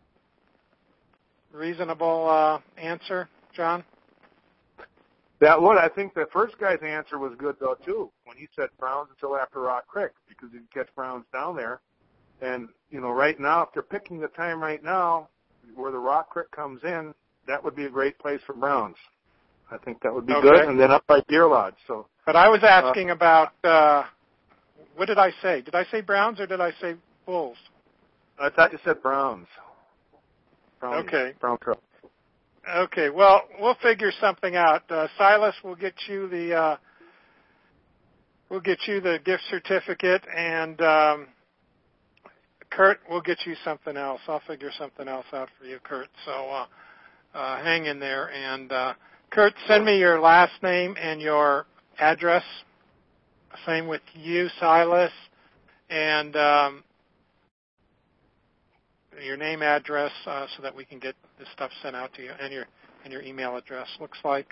reasonable uh, answer, John? That would. I think the first guy's answer was good, though, too, when he said Browns until after Rock Creek, because you can catch Browns down there. And, you know, right now, if they're picking the time right now where the Rock Creek comes in, that would be a great place for Browns. I think that would be okay. good. And then up by Deer Lodge. So, But I was asking uh, about, uh, what did I say? Did I say Browns or did I say Bulls? I thought you said Browns. Brownies, okay. Brown trout. Okay. Well, we'll figure something out. Uh, Silas, we'll get you the uh, we'll get you the gift certificate, and um, Kurt, we'll get you something else. I'll figure something else out for you, Kurt. So uh, uh, hang in there, and uh, Kurt, send me your last name and your address. Same with you, Silas, and. Um, your name, address, uh, so that we can get this stuff sent out to you, and your and your email address. Looks like.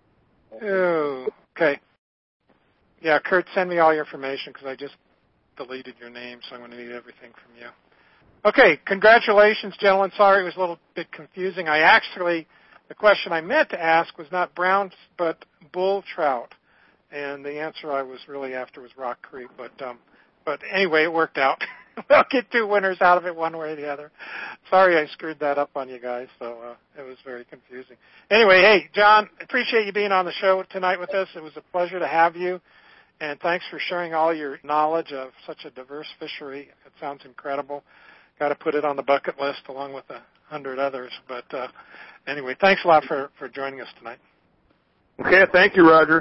Oh, okay. Yeah, Kurt, send me all your information because I just deleted your name, so I'm going to need everything from you. Okay, congratulations, gentlemen. Sorry it was a little bit confusing. I actually, the question I meant to ask was not brown, but bull trout, and the answer I was really after was Rock Creek. But um, but anyway, it worked out. We'll get two winners out of it one way or the other. Sorry I screwed that up on you guys, so uh, it was very confusing. Anyway, hey, John, appreciate you being on the show tonight with us. It was a pleasure to have you, and thanks for sharing all your knowledge of such a diverse fishery. It sounds incredible. Got to put it on the bucket list along with a hundred others. But uh, anyway, thanks a lot for, for joining us tonight. Okay, thank you, Roger.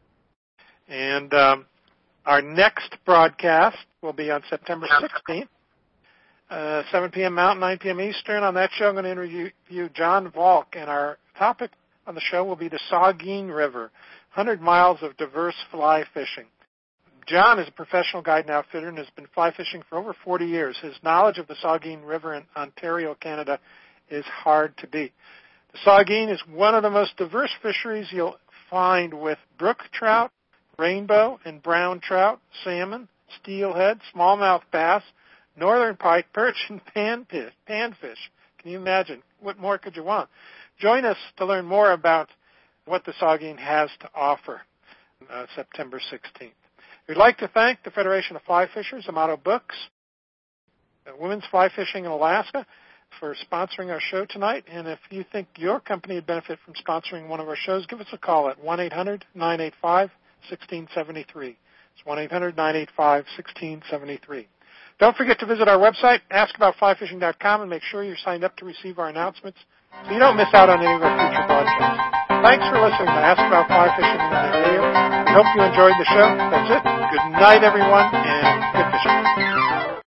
And um, our next broadcast will be on September sixteenth, uh, seven p.m. Mountain, nine p.m. Eastern. On that show, I'm going to interview John Volk, and our topic on the show will be the Saugeen River, one hundred miles of diverse fly fishing. John is a professional guide and outfitter and has been fly fishing for over forty years. His knowledge of the Saugeen River in Ontario, Canada is hard to beat. The Saugeen is one of the most diverse fisheries you'll find, with brook trout, rainbow and brown trout, salmon, steelhead, smallmouth bass, northern pike, perch, and panfish. panfish. Can you imagine? What more could you want? Join us to learn more about what the Saugeen has to offer uh, September sixteenth. We'd like to thank the Federation of Fly Fishers, Amato Books, uh, Women's Fly Fishing in Alaska for sponsoring our show tonight. And if you think your company would benefit from sponsoring one of our shows, give us a call at one eight hundred nine eight five one six seven three. It's one eight hundred nine eight five one six seven three. Don't forget to visit our website, ask about fly fishing dot com, and make sure you're signed up to receive our announcements so you don't miss out on any of our future broadcasts. Thanks for listening to Ask About Fly Fishing on the radio. We hope you enjoyed the show. That's it. Good night, everyone, and good fishing.